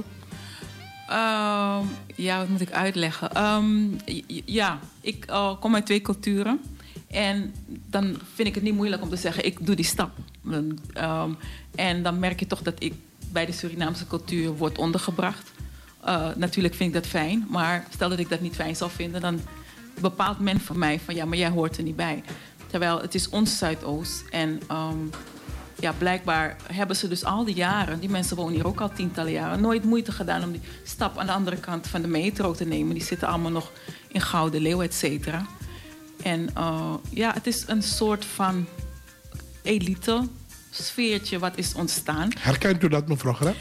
Uh, ja, wat moet ik uitleggen? Um, ja, ik uh, kom uit twee culturen. En dan vind ik het niet moeilijk om te zeggen, ik doe die stap. Um, en dan merk je toch dat ik bij de Surinaamse cultuur word ondergebracht. Uh, natuurlijk vind ik dat fijn. Maar stel dat ik dat niet fijn zou vinden, dan bepaalt men voor mij van ja, maar jij hoort er niet bij. Terwijl het is ons Zuidoost. En um, ja, blijkbaar hebben ze dus al die jaren, die mensen wonen hier ook al tientallen jaren, nooit moeite gedaan om die stap aan de andere kant van de metro te nemen. Die zitten allemaal nog in Gouden Leeuw, et cetera. En uh, ja, het is een soort van elite sfeertje wat is ontstaan. Herkent u dat, mevrouw Greb?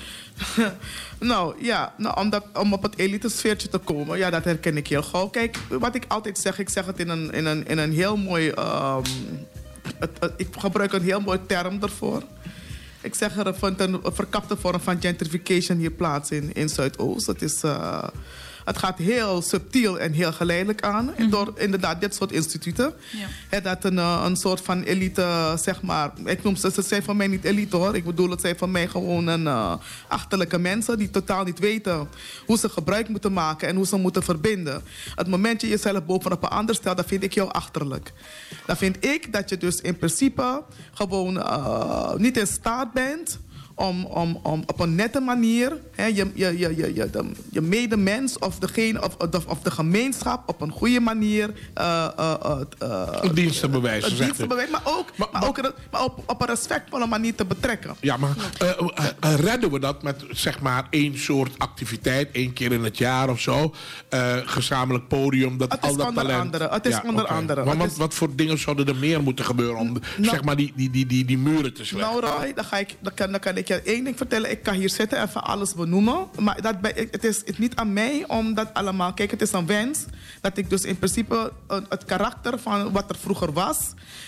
nou ja, nou, om, dat, om op het elite sfeertje te komen, ja, dat herken ik heel gauw. Kijk, wat ik altijd zeg, ik zeg het in een, in een, in een heel mooi, um, het, het, ik gebruik een heel mooi term ervoor. Ik zeg, er vindt een verkapte vorm van gentrification hier plaats in, in Zuidoost. Het is... Uh, Het gaat heel subtiel en heel geleidelijk aan. Mm-hmm. Door inderdaad dit soort instituten. Ja. He, dat een, een soort van elite, zeg maar. Ik noem ze, ze zijn van mij niet elite hoor. Ik bedoel, het zijn van mij gewoon een, uh, achterlijke mensen die totaal niet weten hoe ze gebruik moeten maken en hoe ze moeten verbinden. Het moment je jezelf bovenop een ander stelt, dat vind ik jou achterlijk. Dan vind ik dat je dus in principe gewoon uh, niet in staat bent om, om, om op een nette manier hè, je, je, je, je, je, de, je medemens of, degene, of, of, of de gemeenschap op een goede manier uh, uh, uh, uh, een dienst te bewijzen. Een dienst te bewijzen, maar ook, maar, maar ook maar op, op een respectvolle manier te betrekken. Ja, maar uh, uh, uh, redden we dat met zeg maar één soort activiteit, één keer in het jaar of zo? Uh, gezamenlijk podium, dat het al is dat onder talent. andere. Het is ja, onder okay. andere. Maar wat, is... wat voor dingen zouden er meer moeten gebeuren om nou, zeg maar die, die, die, die, die muren te slechten? Nou Roy, dan, ga ik, dan, kan, dan kan ik je één ding vertellen. Ik kan hier zitten en van alles benoemen. Maar dat bij, het is het niet aan mij om dat allemaal... Kijk, het is een wens dat ik dus in principe uh, het karakter van wat er vroeger was...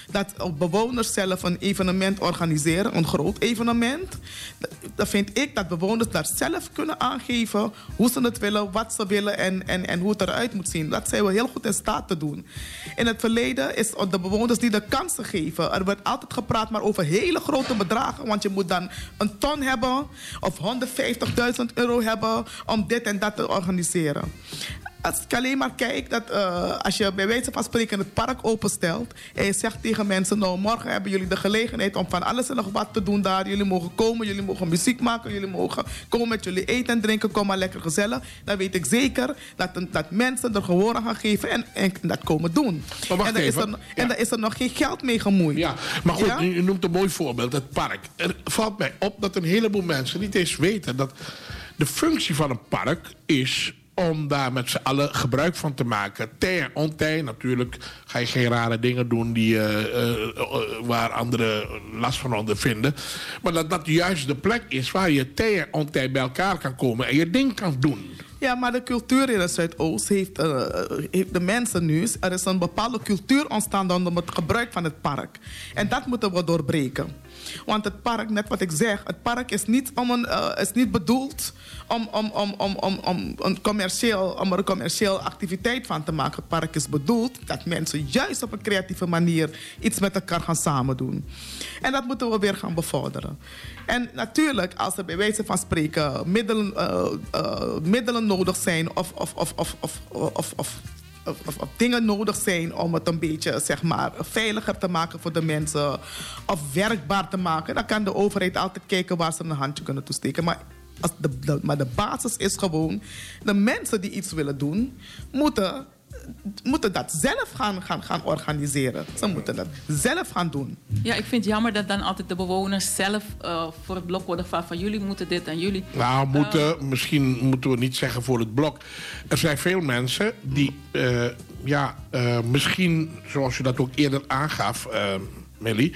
dat bewoners zelf een evenement organiseren, een groot evenement. Dan vind ik dat bewoners daar zelf kunnen aangeven hoe ze het willen, wat ze willen en, en, en hoe het eruit moet zien. Dat zijn we heel goed in staat te doen. In het verleden is de bewoners die de kansen geven. Er wordt altijd gepraat maar over hele grote bedragen, want je moet dan een ton hebben of honderdvijftigduizend euro hebben om dit en dat te organiseren. Als ik alleen maar kijk dat uh, als je bij wijze van spreken het park openstelt en je zegt tegen mensen, nou morgen hebben jullie de gelegenheid om van alles en nog wat te doen daar. Jullie mogen komen, jullie mogen muziek maken, jullie mogen komen met jullie eten en drinken, kom maar lekker gezellig. Dan weet ik zeker dat, dat mensen er gehoor aan gaan geven en, en dat komen doen. Maar wacht en, daar is er, ja. en daar is er nog geen geld mee gemoeid. Ja, maar goed, ja? u noemt een mooi voorbeeld, het park. Er valt mij op dat een heleboel mensen niet eens weten dat de functie van een park is om daar met z'n allen gebruik van te maken. Tij en ontij, natuurlijk ga je geen rare dingen doen die, uh, uh, uh, waar anderen last van ondervinden. Maar dat dat juist de plek is waar je tij en ontij bij elkaar kan komen en je ding kan doen. Ja, maar de cultuur in het Zuidoost heeft, uh, heeft de mensen nu... Er is een bepaalde cultuur ontstaan onder het gebruik van het park. En dat moeten we doorbreken. Want het park, net wat ik zeg... Het park is niet, om een, uh, is niet bedoeld om, om, om, om, om, om, een commercieel, om er een commerciële activiteit van te maken. Het park is bedoeld dat mensen juist op een creatieve manier... iets met elkaar gaan samen doen. En dat moeten we weer gaan bevorderen. En natuurlijk, als er bij wijze van spreken middelen, uh, uh, middelen nodig zijn... of, of, of, of, of, of, of Of, of, of dingen nodig zijn om het een beetje zeg maar, veiliger te maken voor de mensen. Of werkbaar te maken. Dan kan de overheid altijd kijken waar ze een handje kunnen toesteken. Maar, als de, de, maar de basis is gewoon... de mensen die iets willen doen, moeten... moeten dat zelf gaan, gaan, gaan organiseren. Ze moeten dat zelf gaan doen. Ja, ik vind het jammer dat dan altijd de bewoners zelf uh, voor het blok worden van, van jullie moeten dit en jullie... Nou, moeten, uh, misschien moeten we niet zeggen voor het blok. Er zijn veel mensen die, uh, ja, uh, misschien, zoals je dat ook eerder aangaf, uh, Millie...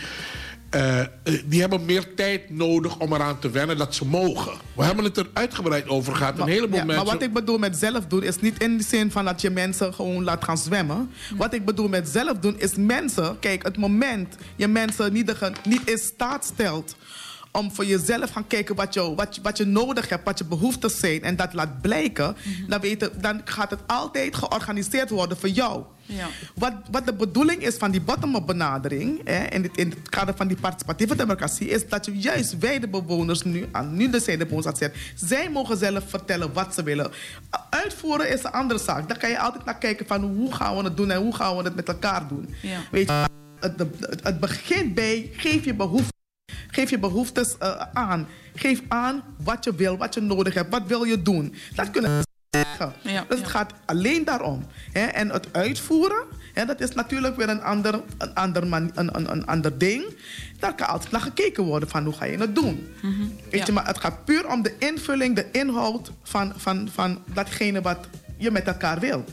Uh, die hebben meer tijd nodig om eraan te wennen dat ze mogen. We hebben het er uitgebreid over gehad. Maar, een heleboel ja, mensen... maar wat ik bedoel met zelf doen is niet in de zin van dat je mensen gewoon laat gaan zwemmen. Hm. Wat ik bedoel met zelf doen is mensen... Kijk, het moment je mensen niet, de, niet in staat stelt... om voor jezelf gaan kijken wat je, wat, je, wat je nodig hebt, wat je behoeftes zijn... en dat laat blijken, mm-hmm. dan, weet je, dan gaat het altijd georganiseerd worden voor jou. Ja. Wat, wat de bedoeling is van die bottom-up benadering... Hè, in, het, in het kader van die participatieve democratie... is dat je juist wij de bewoners nu, aan nu de zijn de bewoners zegt... zij mogen zelf vertellen wat ze willen. Uitvoeren is een andere zaak. Daar kan je altijd naar kijken van hoe gaan we het doen... en hoe gaan we het met elkaar doen. Ja. Weet je, het, het, het begint bij geef je behoeften. Geef je behoeftes uh, aan. Geef aan wat je wil, wat je nodig hebt. Wat wil je doen? Dat kunnen we zeggen. Ja, dus het ja. gaat alleen daarom. Hè? En het uitvoeren, hè, dat is natuurlijk weer een ander, een, ander man, een, een, een ander ding. Daar kan altijd naar gekeken worden van hoe ga je het doen. Mm-hmm. Weet ja. je, maar het gaat puur om de invulling, de inhoud van, van, van datgene wat je met elkaar wil.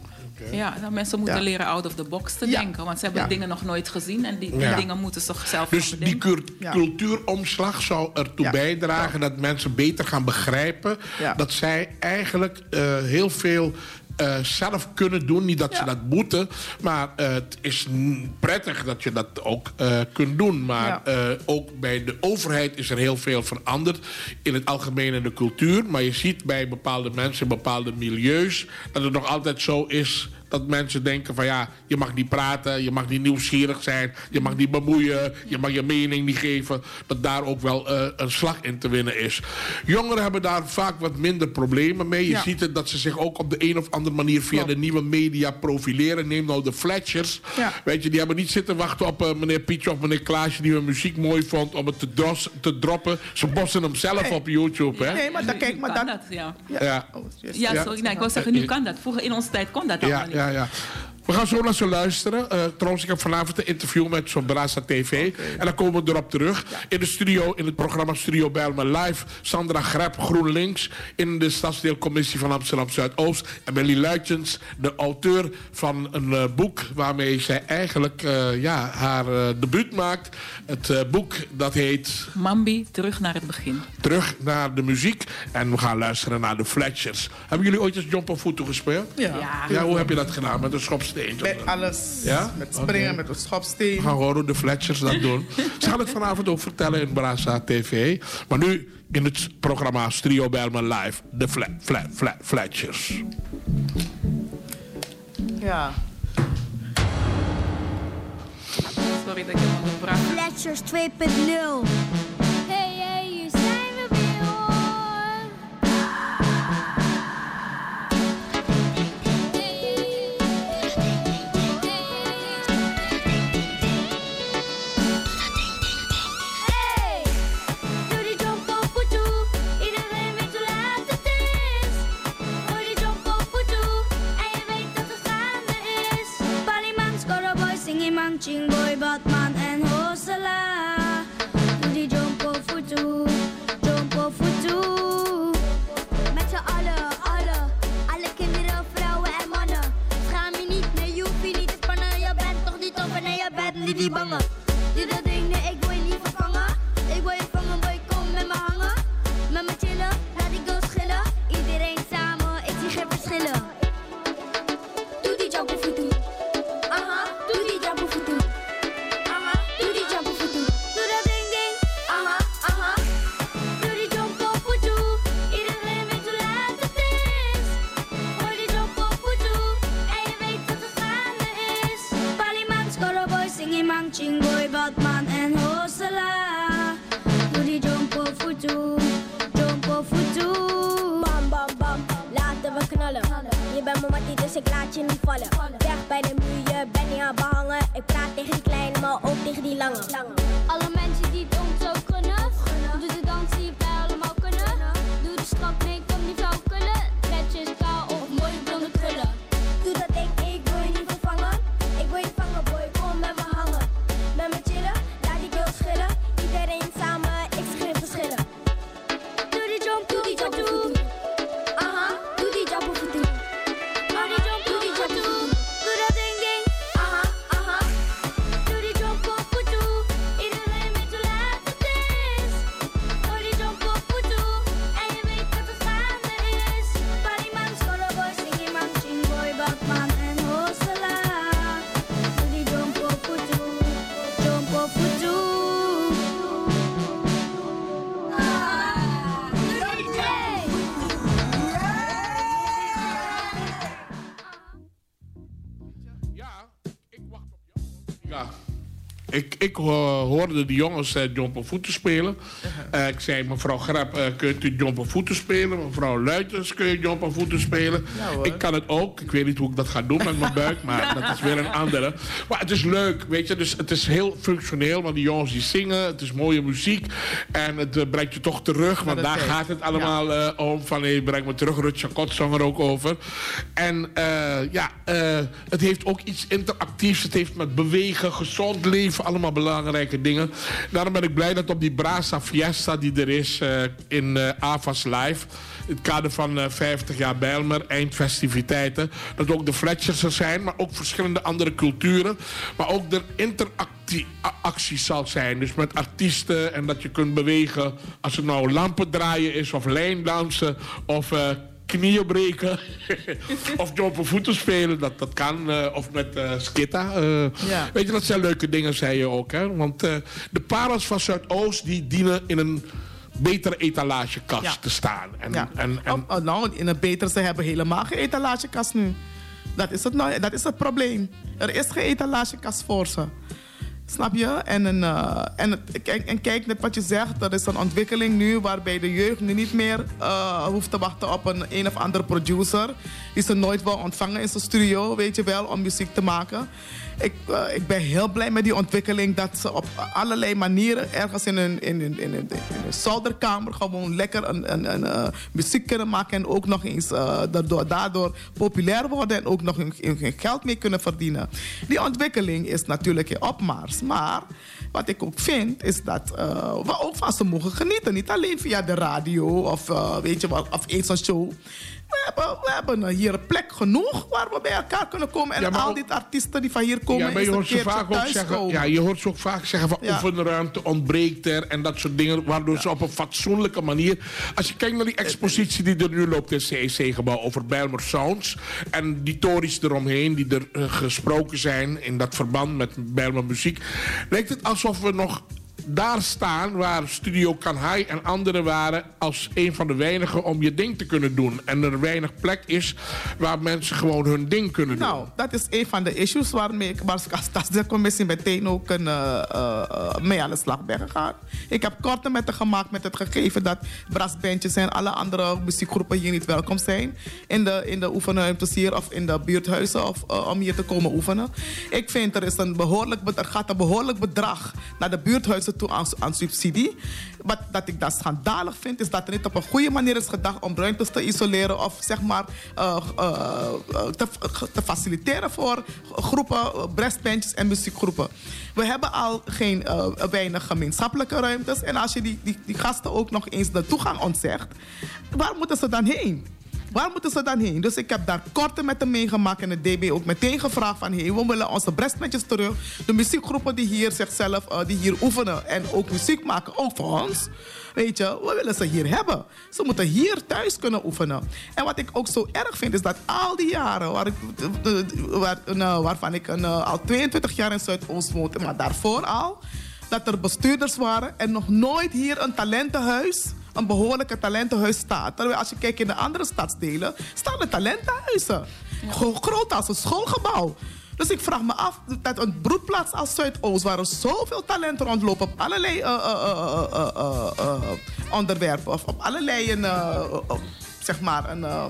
Ja, nou, mensen moeten ja. leren out of the box te ja. denken. Want ze hebben ja. dingen nog nooit gezien. En die, die ja. dingen moeten ze zelf Dus gaan die cult- ja. cultuuromslag zou ertoe ja. bijdragen... Ja. dat mensen beter gaan begrijpen... Ja. dat zij eigenlijk uh, heel veel... Uh, zelf kunnen doen. Niet dat ja. ze dat moeten. Maar uh, het is prettig dat je dat ook uh, kunt doen. Maar ja. uh, ook bij de overheid is er heel veel veranderd. In het algemeen in de cultuur. Maar je ziet bij bepaalde mensen, in bepaalde milieus... dat het nog altijd zo is... dat dat mensen denken van ja, je mag niet praten, je mag niet nieuwsgierig zijn, je mag niet bemoeien, je mag je mening niet geven. Dat daar ook wel uh, een slag in te winnen is. Jongeren hebben daar vaak wat minder problemen mee. Je Ja. ziet het dat ze zich ook op de een of andere manier via Klopt. de nieuwe media profileren. Neem nou de Fletchers. Ja. Weet je, die hebben niet zitten wachten op uh, meneer Pietje of meneer Klaasje die hun muziek mooi vond om het te, dros, te droppen. Ze bossen hem zelf Nee. op YouTube, hè? Nee, maar dan, kijk, Nu maar kan dan... dat, ja. Ja. Oh, yes. Ja, Ja. sorry. Nee, ik wou zeggen, nu kan dat. Vroeger in onze tijd kon dat allemaal Ja, niet. ja, ja. We gaan zo naar ze luisteren. Uh, trouwens, ik heb vanavond een interview met Sobrasa T V. Okay. En dan komen we erop terug. Ja. In de studio, in het programma Studio Bijlmer Live... Sandra Grep, GroenLinks... in de Stadsdeelcommissie van Amsterdam Zuidoost... en Melly Luitjens, de auteur van een uh, boek... waarmee zij eigenlijk uh, ja, haar uh, debuut maakt. Het uh, boek dat heet... Mambi, terug naar het begin. Terug naar de muziek. En we gaan luisteren naar de Fletchers. Hebben jullie ooit eens Jump of Voodoo gespeeld? Ja. Ja. Ja, hoe heb je dat gedaan? Met een schopsteen? Met alles. Ja? Met springen, Okay. met een schopsteen. We gaan horen hoe de Fletchers dat doen. Ze gaan het vanavond ook vertellen in Brasa T V. Maar nu in het programma Studio Bijlmer Live. De Fla Fla Fla Fletchers. Ja. Sorry dat ik hem onderbrak. Fletchers twee punt nul. Hey, hey, hier zijn we weer hoor. Hey, doe die jump op voetoe. Iedereen weet hoe laat het is. Doe die jump op voetoe. En je weet dat het gaande is. Ballyman, Scorroboy, Singy Man, Chingboy, Batman en Hossela. Doe die jump op voetoe. Jump op voetoe. Met z'n allen, allen. Alle kinderen, vrouwen en mannen. Schaam je niet, nee, je hoeft je niet te spannen. Je bent toch niet op en nee, je bent niet die bangen. Doe dat ding, nee, ik wil je liever vangen. Ik wil je vangen, boy, kom met me hangen. Met me chillen, laat die girls schillen. Iedereen samen, ik zie geen verschillen. Doe die jump op voetoe. Aha, doe die jump op voetoe. Aha, doe die jump op voetoe. Doe dat ding, ding. Aha, aha. Doe die jump op voetoe. Iedereen weet hoe laat het is. Gooi die jump op voetoe. En je weet dat het gaande is. Ballyman, Scorroboy, Singy Man, Chingboy, Batman en Hossela. Doe die jump op voetoe. Jump op voetoe. Bam, bam, bam, laten we knallen. Je bent mijn mattie, dus ik laat je niet vallen. Weg bij de muur, je bent niet aan behangen. Ik praat tegen die kleine, maar ook tegen die lange. Alle mensen die het ons ook kunnen. Doe de dans die wij allemaal kunnen. Doe de stap, nee, kom niet flauw kullen. Tretjes, kaal of mooie blonde krullen. Doe dat ding, ik wil je niet vervangen. Ik wil je vangen, boy, kom met me hangen. Met me chillen, laat die girls schillen. Iedereen samen, ik zie geen verschillen. Doe die jump, doe die jump, doe. Aha, doe die jump op voetoe. Doe die jump, doe die jump, doe. Doe dat ding, ding. Aha, aha. Doe die jump op voetoe. Iedereen weet hoe laat het is. Doe die jump op voetoe. En je weet dat het gaande is. Ballyman, Scorroboy, Singy Man, Chingboy, Batman en Hossela. Doe die jump op voetoe. Jump op voetoe. Ja, ik wacht op jou. Ja. Ik, ik ho- hoorde de jongens uh, jump op voeten spelen. Uh, ik zei, mevrouw Grap, uh, kunt u jump op voeten spelen? Mevrouw Luitens, kun je jump op voeten spelen? Ja, hoor. Ik kan het ook. Ik weet niet hoe ik dat ga doen met mijn buik, maar dat is weer een andere. Maar het is leuk, weet je. Dus het is heel functioneel, want die jongens die zingen. Het is mooie muziek. En het uh, brengt je toch terug, want de daar tijd. gaat het allemaal uh, om. Van, hey, breng me terug. Rutja Kot zong er ook over. En uh, ja, uh, het heeft ook iets interactiefs. Het heeft met bewegen, gezond leven, allemaal belangrijke dingen. Daarom ben ik blij dat op die Brasa Fiesta die er is uh, in uh, Avas Live, in het kader van uh, vijftig jaar Bijlmer, eindfestiviteiten, dat ook de Fletchers er zijn, maar ook verschillende andere culturen, maar ook de interactie zal zijn. Dus met artiesten en dat je kunt bewegen, als het nou lampen draaien is of lijndansen of uh, knieën breken of jump op voeten spelen, dat, dat kan. Uh, of met uh, skitta. Uh, Ja. Weet je, dat zijn leuke dingen, zei je ook. Hè? Want uh, de parels van Zuidoost, die dienen in een betere etalagekast Ja. te staan. En, Ja. en, en, Oh, oh, nou, in een betere, ze hebben helemaal geen etalagekast nu. Dat is het, nou, dat is het probleem. Er is geen etalagekast voor ze. Snap je? En, een, uh, en, het, en, en kijk net wat je zegt. Er is een ontwikkeling nu waarbij de jeugd nu niet meer uh, hoeft te wachten op een een of andere producer. Die ze nooit wil ontvangen in zijn studio, weet je wel, om muziek te maken. Ik, uh, ik ben heel blij met die ontwikkeling dat ze op allerlei manieren ergens in hun, in hun, in hun, in hun zolderkamer gewoon lekker een, een, een, uh, muziek kunnen maken en ook nog eens uh, daardoor, daardoor populair worden en ook nog hun, hun geld mee kunnen verdienen. Die ontwikkeling is natuurlijk in opmars, maar wat ik ook vind is dat uh, we ook van ze mogen genieten. Niet alleen via de radio of uh, weet je wat, of eens een show. We hebben, we hebben hier een plek genoeg waar we bij elkaar kunnen komen. En ja, al ook, die artiesten die van hier komen, ja, maar je hoort ze vaak ook zeggen, ja, je hoort ze ook vaak zeggen van ja. oefenruimte ontbreekt er en dat soort dingen, waardoor ja. ze op een fatsoenlijke manier. Als je kijkt naar die expositie die er nu loopt in het C E C-gebouw over Bijlmer Sounds en die tories eromheen die er uh, gesproken zijn in dat verband met Bijlmer muziek, lijkt het alsof we nog daar staan waar Studio Kanhai en anderen waren als een van de weinigen om je ding te kunnen doen. En er weinig plek is waar mensen gewoon hun ding kunnen doen. Nou, dat is een van de issues waarmee ik waar ik als stadsdeelcommissie meteen ook een, uh, uh, mee aan de slag ben gegaan. Ik heb korte metten gemaakt met het gegeven dat brassbandjes en alle andere muziekgroepen hier niet welkom zijn in de, in de oefenruimtes hier of in de buurthuizen of, uh, om hier te komen oefenen. Ik vind er is een behoorlijk, er gaat een behoorlijk bedrag naar de buurthuizen toe aan, aan subsidie. Wat dat ik dat schandalig vind, is dat er niet op een goede manier is gedacht om ruimtes te isoleren of zeg maar uh, uh, te, te faciliteren voor groepen, uh, brassbandjes en muziekgroepen. We hebben al geen uh, weinig gemeenschappelijke ruimtes en als je die, die, die gasten ook nog eens de toegang ontzegt, waar moeten ze dan heen? Waar moeten ze dan heen? Dus ik heb daar korte met hem meegemaakt en de D B ook meteen gevraagd van hey, we willen onze brassbandjes terug. De muziekgroepen die hier zichzelf, uh, die hier oefenen en ook muziek maken, ook voor ons. Weet je, we willen ze hier hebben. Ze moeten hier thuis kunnen oefenen. En wat ik ook zo erg vind is dat al die jaren waar ik, waar, nou, waarvan ik uh, al tweeëntwintig jaar in Zuidoost woon, maar daarvoor al, dat er bestuurders waren en nog nooit hier een talentenhuis, een behoorlijke talentenhuis staat. Terwijl als je kijkt in de andere stadsdelen, staan er talentenhuizen. Ja. Groot als een schoolgebouw. Dus ik vraag me af, dat een broedplaats als Zuidoost, waar er zoveel talenten rondlopen op allerlei uh, uh, uh, uh, uh, onderwerpen, of op allerlei, uh, uh, zeg maar, een, uh,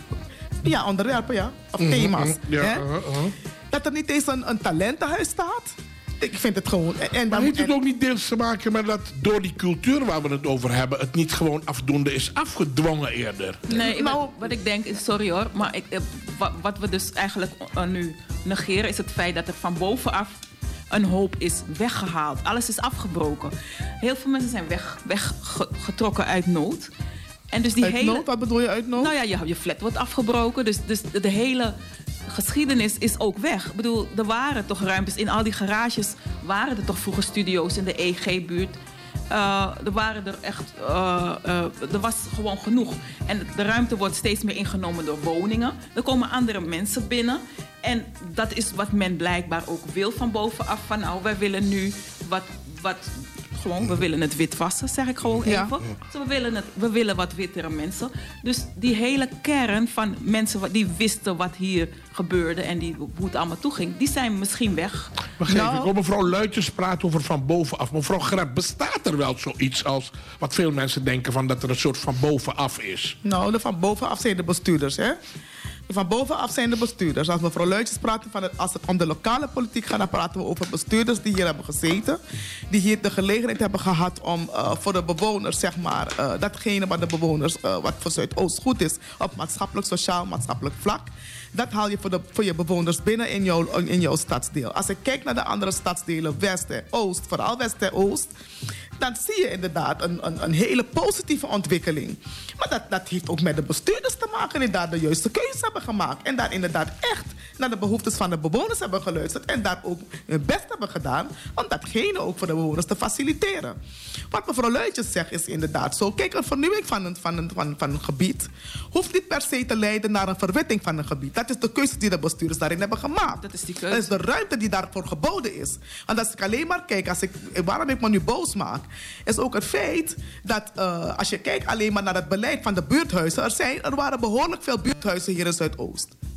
ja, onderwerpen, ja, of thema's. Mm-hmm. Ja, hè? Uh, uh. Dat er niet eens een, een talentenhuis staat. Ik vind het gewoon... En maar heeft het en, ook niet deels te maken met dat door die cultuur waar we het over hebben, het niet gewoon afdoende is afgedwongen eerder? Nee, nou, wat, wat ik denk is, sorry hoor, maar ik, wat, wat we dus eigenlijk uh, nu negeren is het feit dat er van bovenaf een hoop is weggehaald. Alles is afgebroken. Heel veel mensen zijn weg, weggetrokken uit nood. En dus die uit hele, nood? Wat bedoel je uit nood? Nou ja, je, je flat wordt afgebroken, dus, dus de, de hele geschiedenis is ook weg. Ik bedoel, er waren toch ruimtes in al die garages, waren er toch vroeger studio's in de E G-buurt. Uh, er waren er echt, uh, uh, er was gewoon genoeg. En de ruimte wordt steeds meer ingenomen door woningen. Er komen andere mensen binnen. En dat is wat men blijkbaar ook wil van bovenaf. Van nou, wij willen nu wat, wat gewoon, we willen het wit wassen, zeg ik gewoon even. Ja. Dus we, willen het, we willen wat wittere mensen. Dus die hele kern van mensen die wisten wat hier gebeurde en die, hoe het allemaal toeging, die zijn misschien weg. Begrijp nou, ik. Hoor mevrouw Luitjes praat over van bovenaf. Mevrouw Greb, bestaat er wel zoiets als wat veel mensen denken van dat er een soort van bovenaf is? Nou, de van bovenaf zijn de bestuurders, hè? Van bovenaf zijn de bestuurders. Als mevrouw Luitjes praat, van het, als het om de lokale politiek gaat, dan praten we over bestuurders die hier hebben gezeten. Die hier de gelegenheid hebben gehad om uh, voor de bewoners, zeg maar, uh, datgene wat de bewoners, uh, wat voor Zuidoost goed is, op maatschappelijk, sociaal, maatschappelijk vlak. Dat haal je voor, de, voor je bewoners binnen in jouw, in jouw stadsdeel. Als ik kijk naar de andere stadsdelen, West en Oost, vooral West en Oost, dan zie je inderdaad een, een, een hele positieve ontwikkeling. Maar dat, dat heeft ook met de bestuurders te maken die daar de juiste keuzes hebben gemaakt. En daar inderdaad echt naar de behoeftes van de bewoners hebben geluisterd. En daar ook hun best hebben gedaan om datgene ook voor de bewoners te faciliteren. Wat mevrouw Luitjes zegt is inderdaad zo. Kijk, een vernieuwing van een, van, een, van, van een gebied hoeft niet per se te leiden naar een verwitting van een gebied. Dat is de keuze die de bestuurders daarin hebben gemaakt. Dat is die keuze. Dat is de ruimte die daarvoor geboden is. Want als ik alleen maar kijk, als ik, waarom ik me nu boos maak, is ook het feit dat uh, als je kijkt alleen maar naar het beleid van de buurthuizen, er, zijn, er waren behoorlijk veel buurthuizen hier in Zuidoost.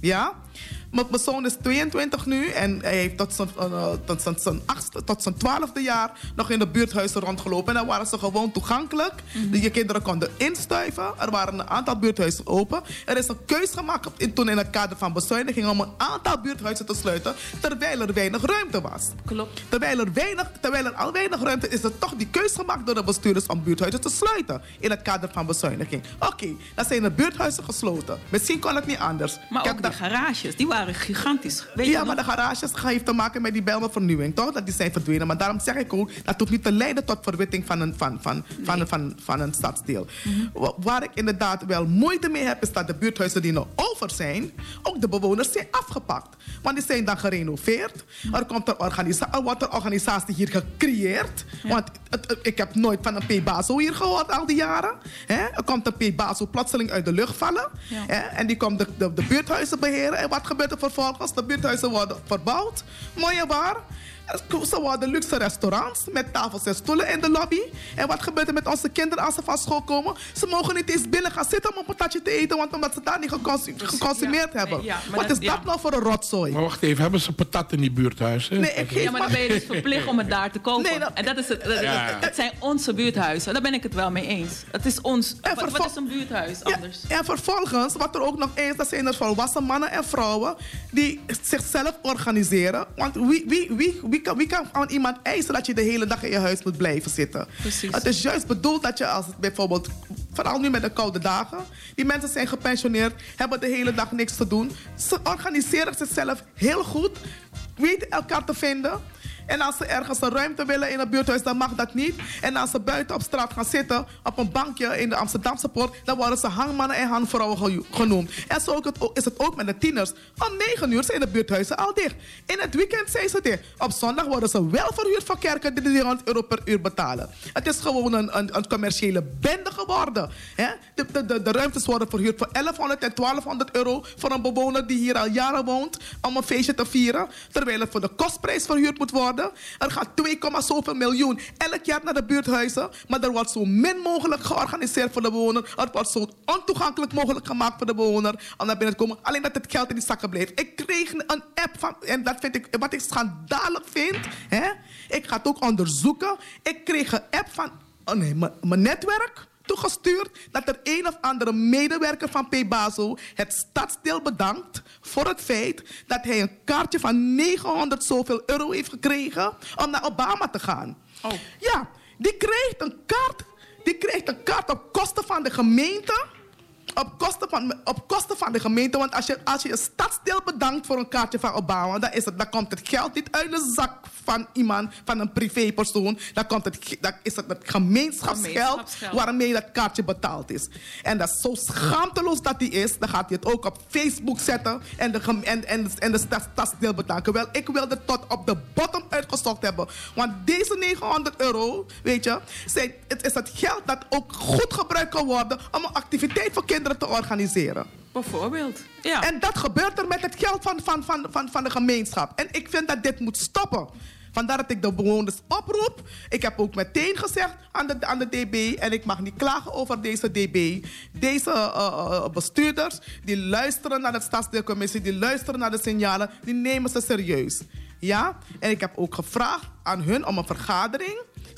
Ja? Mijn mijn zoon is tweeëntwintig nu en hij heeft tot zijn, uh, tot zijn, zijn achtste, tot zijn twaalfde jaar nog in de buurthuizen rondgelopen. En dan waren ze gewoon toegankelijk. Mm-hmm. Je kinderen konden instuiven. Er waren een aantal buurthuizen open. Er is een keus gemaakt in, toen in het kader van bezuiniging om een aantal buurthuizen te sluiten, terwijl er weinig ruimte was. Klopt. Terwijl er, weinig, terwijl er al weinig ruimte is, is er toch die keus gemaakt door de bestuurders om buurthuizen te sluiten in het kader van bezuiniging. Oké, okay, dan zijn er buurthuizen gesloten. Misschien kon het niet anders. Maar Kijk, ook die garages, die waren gigantisch. Weet ja, je maar nog? de garages heeft te maken met die Bijlmervernieuwing, toch? Dat die zijn verdwenen. Maar daarom zeg ik ook, dat hoeft niet te leiden tot verwitting van een, van, van, nee. van, van, van een stadsdeel. Mm-hmm. Waar ik inderdaad wel moeite mee heb, is dat de buurthuizen die nog over zijn, ook de bewoners zijn afgepakt. Want die zijn dan gerenoveerd. Mm-hmm. Er, komt er, organisa- er wordt een organisatie hier gecreëerd. Ja. Want het, het, ik heb nooit van een P-Baso hier gehoord al die jaren. He? Er komt een P-Baso plotseling uit de lucht vallen. Ja. He? En die komt de, de, de buurthuizen beheren. En wat gebeurt er vervolgens? De buurthuizen worden verbouwd. Mooi en waar. Ze worden luxe restaurants met tafels en stoelen in de lobby. En wat gebeurt er met onze kinderen als ze van school komen? Ze mogen niet eens binnen gaan zitten om een patatje te eten, want omdat ze daar niet geconsu- geconsumeerd ja, hebben. Nee, ja, wat dat, is dat ja. nou voor een rotzooi? Maar wacht even, hebben ze patat in die buurthuizen? Nee, ik geef ja, maar dan ben je dus verplicht om het daar te kopen. Nee, dat, en dat is het. Dat, ja. Het zijn onze buurthuizen. Daar ben ik het wel mee eens. Het is ons. Wat, vervol- wat is een buurthuis anders? Ja, en vervolgens, wat er ook nog is, dat zijn er volwassen mannen en vrouwen die zichzelf organiseren. Want wie, wie, wie, wie, kan, wie kan van iemand eisen dat je de hele dag in je huis moet blijven zitten? Precies. Het is juist bedoeld dat je als bijvoorbeeld, vooral nu met de koude dagen, die mensen zijn gepensioneerd, hebben de hele dag niks te doen. Ze organiseren zichzelf heel goed, weten elkaar te vinden. En als ze ergens een ruimte willen in een buurthuis, dan mag dat niet. En als ze buiten op straat gaan zitten, op een bankje in de Amsterdamse poort, dan worden ze hangmannen en hangvrouwen genoemd. En zo is het ook met de tieners. Om negen uur zijn de buurthuizen al dicht. In het weekend zijn ze dicht. Op zondag worden ze wel verhuurd voor kerken die driehonderd euro per uur betalen. Het is gewoon een, een, een commerciële bende geworden. He? De, de, de, de ruimtes worden verhuurd voor elfhonderd en twaalfhonderd euro voor een bewoner die hier al jaren woont, om een feestje te vieren. Terwijl het voor de kostprijs verhuurd moet worden. Er gaat twee, zoveel miljoen elk jaar naar de buurthuizen. Maar er wordt zo min mogelijk georganiseerd voor de bewoner. Er wordt zo ontoegankelijk mogelijk gemaakt voor de bewoner om naar binnen te komen. Alleen dat het geld in die zakken blijft. Ik kreeg een app van, en dat vind ik, wat ik schandalig vind. Hè? Ik ga het ook onderzoeken. Ik kreeg een app van oh nee, mijn netwerk toegestuurd dat er een of andere medewerker van P-Baso het stadsdeel bedankt voor het feit dat hij een kaartje van negenhonderd zoveel euro heeft gekregen om naar Obama te gaan. Oh. Ja, die krijgt een kaart, die krijgt een kaart op kosten van de gemeente. Op kosten, van, op kosten van de gemeente. Want als je, als je een stadsdeel bedankt voor een kaartje van Obama, dan, is het, dan komt het geld niet uit de zak van iemand, van een privépersoon. Dan, komt het, dan is het het gemeenschapsgeld, gemeenschapsgeld waarmee dat kaartje betaald is. En dat is zo schaamteloos dat die is. Dan gaat hij het ook op Facebook zetten en de, en, en, en de stadsdeel bedanken. Wel, ik wilde tot op de bottom uitgezocht hebben. Want deze negenhonderd euro, weet je, zijn, het is het geld dat ook goed gebruikt kan worden om een activiteit voor kinderen te organiseren. Bijvoorbeeld, ja. En dat gebeurt er met het geld van, van, van, van, van de gemeenschap. En ik vind dat dit moet stoppen. Vandaar dat ik de bewoners oproep. Ik heb ook meteen gezegd aan de, aan de D B, en ik mag niet klagen over deze D B. Deze uh, bestuurders, die luisteren naar de stadsdeelcommissie, die luisteren naar de signalen, die nemen ze serieus. Ja, en ik heb ook gevraagd aan hun om een vergadering,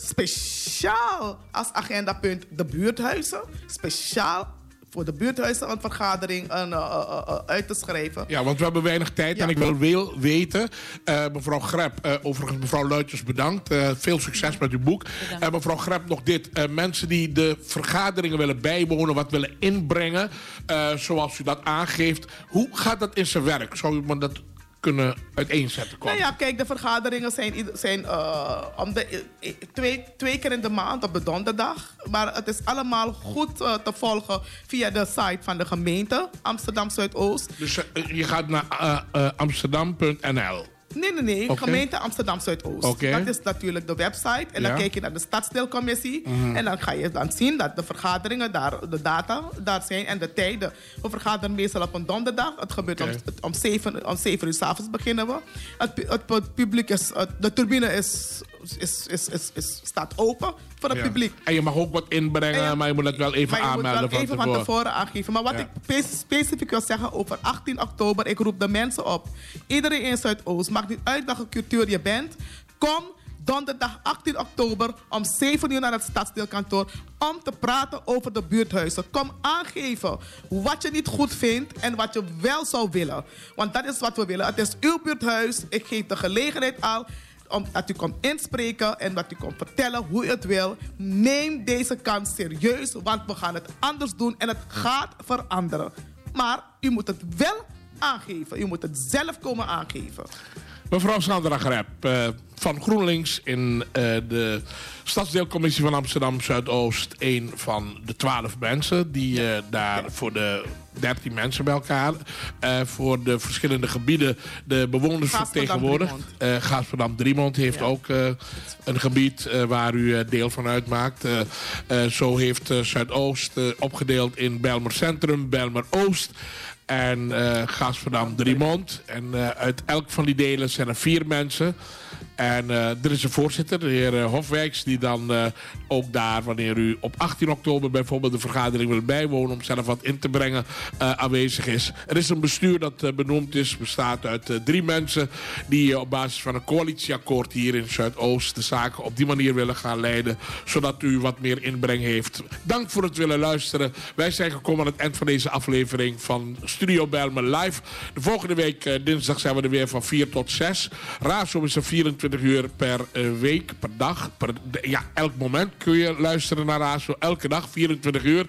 speciaal als agendapunt de buurthuizen, speciaal voor de buurthuizen een vergadering uh, uh, uh, uit te schrijven. Ja, want we hebben weinig tijd. Ja. En ik wil wel weten, uh, mevrouw Grep, uh, overigens mevrouw Luitjes bedankt. Uh, veel succes met uw boek. En uh, mevrouw Grep, nog dit. Uh, mensen die de vergaderingen willen bijwonen, wat willen inbrengen, uh, zoals u dat aangeeft. Hoe gaat dat in zijn werk? Zou u me dat kunnen uiteenzetten? Nou ja, kijk, de vergaderingen zijn, zijn uh, om de, uh, twee, twee keer in de maand op de donderdag. Maar het is allemaal goed uh, te volgen via de site van de gemeente Amsterdam Zuidoost. Dus uh, je gaat naar uh, uh, amsterdam punt n l? Nee, nee, nee. Okay. Gemeente Amsterdam Zuidoost. Okay. Dat is natuurlijk de website. En dan ja. kijk je naar de stadsdeelcommissie. Mm. En dan ga je dan zien dat de vergaderingen, daar, de data daar zijn en de tijden. We vergaderen meestal op een donderdag. Het gebeurt okay. om, om, zeven, om zeven uur 's avonds beginnen we. Het, het, het publiek is, het, de turbine is is, is, is, is, staat open voor het Ja. publiek. En je mag ook wat inbrengen, En je- maar je moet het wel even Maar je aanmelden moet wel even van van tevoren. tevoren aangeven. Maar wat Ja. ik spe- specifiek wil zeggen over achttien oktober, ik roep de mensen op. Iedereen in Zuidoost, maakt niet uit welke cultuur je bent. Kom donderdag achttien oktober om zeven uur naar het stadsdeelkantoor om te praten over de buurthuizen. Kom aangeven wat je niet goed vindt en wat je wel zou willen. Want dat is wat we willen. Het is uw buurthuis. Ik geef de gelegenheid al om dat u komt inspreken en dat u komt vertellen hoe u het wil. Neem deze kans serieus, want we gaan het anders doen en het gaat veranderen. Maar u moet het wel aangeven. U moet het zelf komen aangeven. Mevrouw Sandra Grep uh, van GroenLinks in uh, de Stadsdeelcommissie van Amsterdam Zuidoost. Een van de twaalf mensen die uh, daar voor de dertien mensen bij elkaar. Uh, voor de verschillende gebieden de bewoners vertegenwoordigt. Uh, Gaasperdam-Driemond heeft ja. ook uh, een gebied uh, waar u uh, deel van uitmaakt. Uh, uh, zo heeft uh, Zuidoost uh, opgedeeld in Bijlmer Centrum, Bijlmer Oost. En uh, Gaasperdam-Driemond. En uh, uit elk van die delen zijn er vier mensen. En uh, er is een voorzitter, de heer uh, Hofwijks, die dan uh, ook daar, wanneer u op achttien oktober bijvoorbeeld de vergadering wil bijwonen om zelf wat in te brengen, uh, aanwezig is. Er is een bestuur dat uh, benoemd is, bestaat uit uh, drie mensen die uh, op basis van een coalitieakkoord hier in Zuidoost de zaken op die manier willen gaan leiden, zodat u wat meer inbreng heeft. Dank voor het willen luisteren. Wij zijn gekomen aan het eind van deze aflevering van Studio Bijlmer Live. De volgende week, uh, dinsdag, zijn we er weer van vier tot zes. Razo is er vierentwintig uur per uh, week, per dag. Per, ja, elk moment kun je luisteren naar Razo. Elke dag, vierentwintig uur.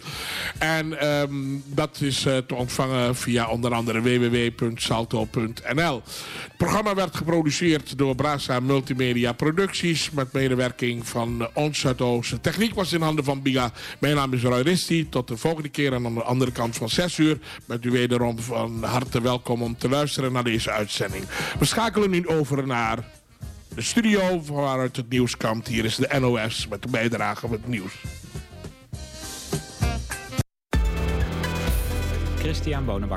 En um, dat is uh, te ontvangen via onder andere w w w punt salto punt n l. Het programma werd geproduceerd door Brasa Multimedia Producties met medewerking van uh, ons Zuidoost. De techniek was in handen van Biga. Mijn naam is Roy Risti. Tot de volgende keer en aan de andere kant van zes uur bent u wederom van harte welkom om te luisteren naar deze uitzending. We schakelen nu over naar de studio waaruit het nieuws komt. Hier is de N O S met de bijdrage van het nieuws. Christian Bonenbakker.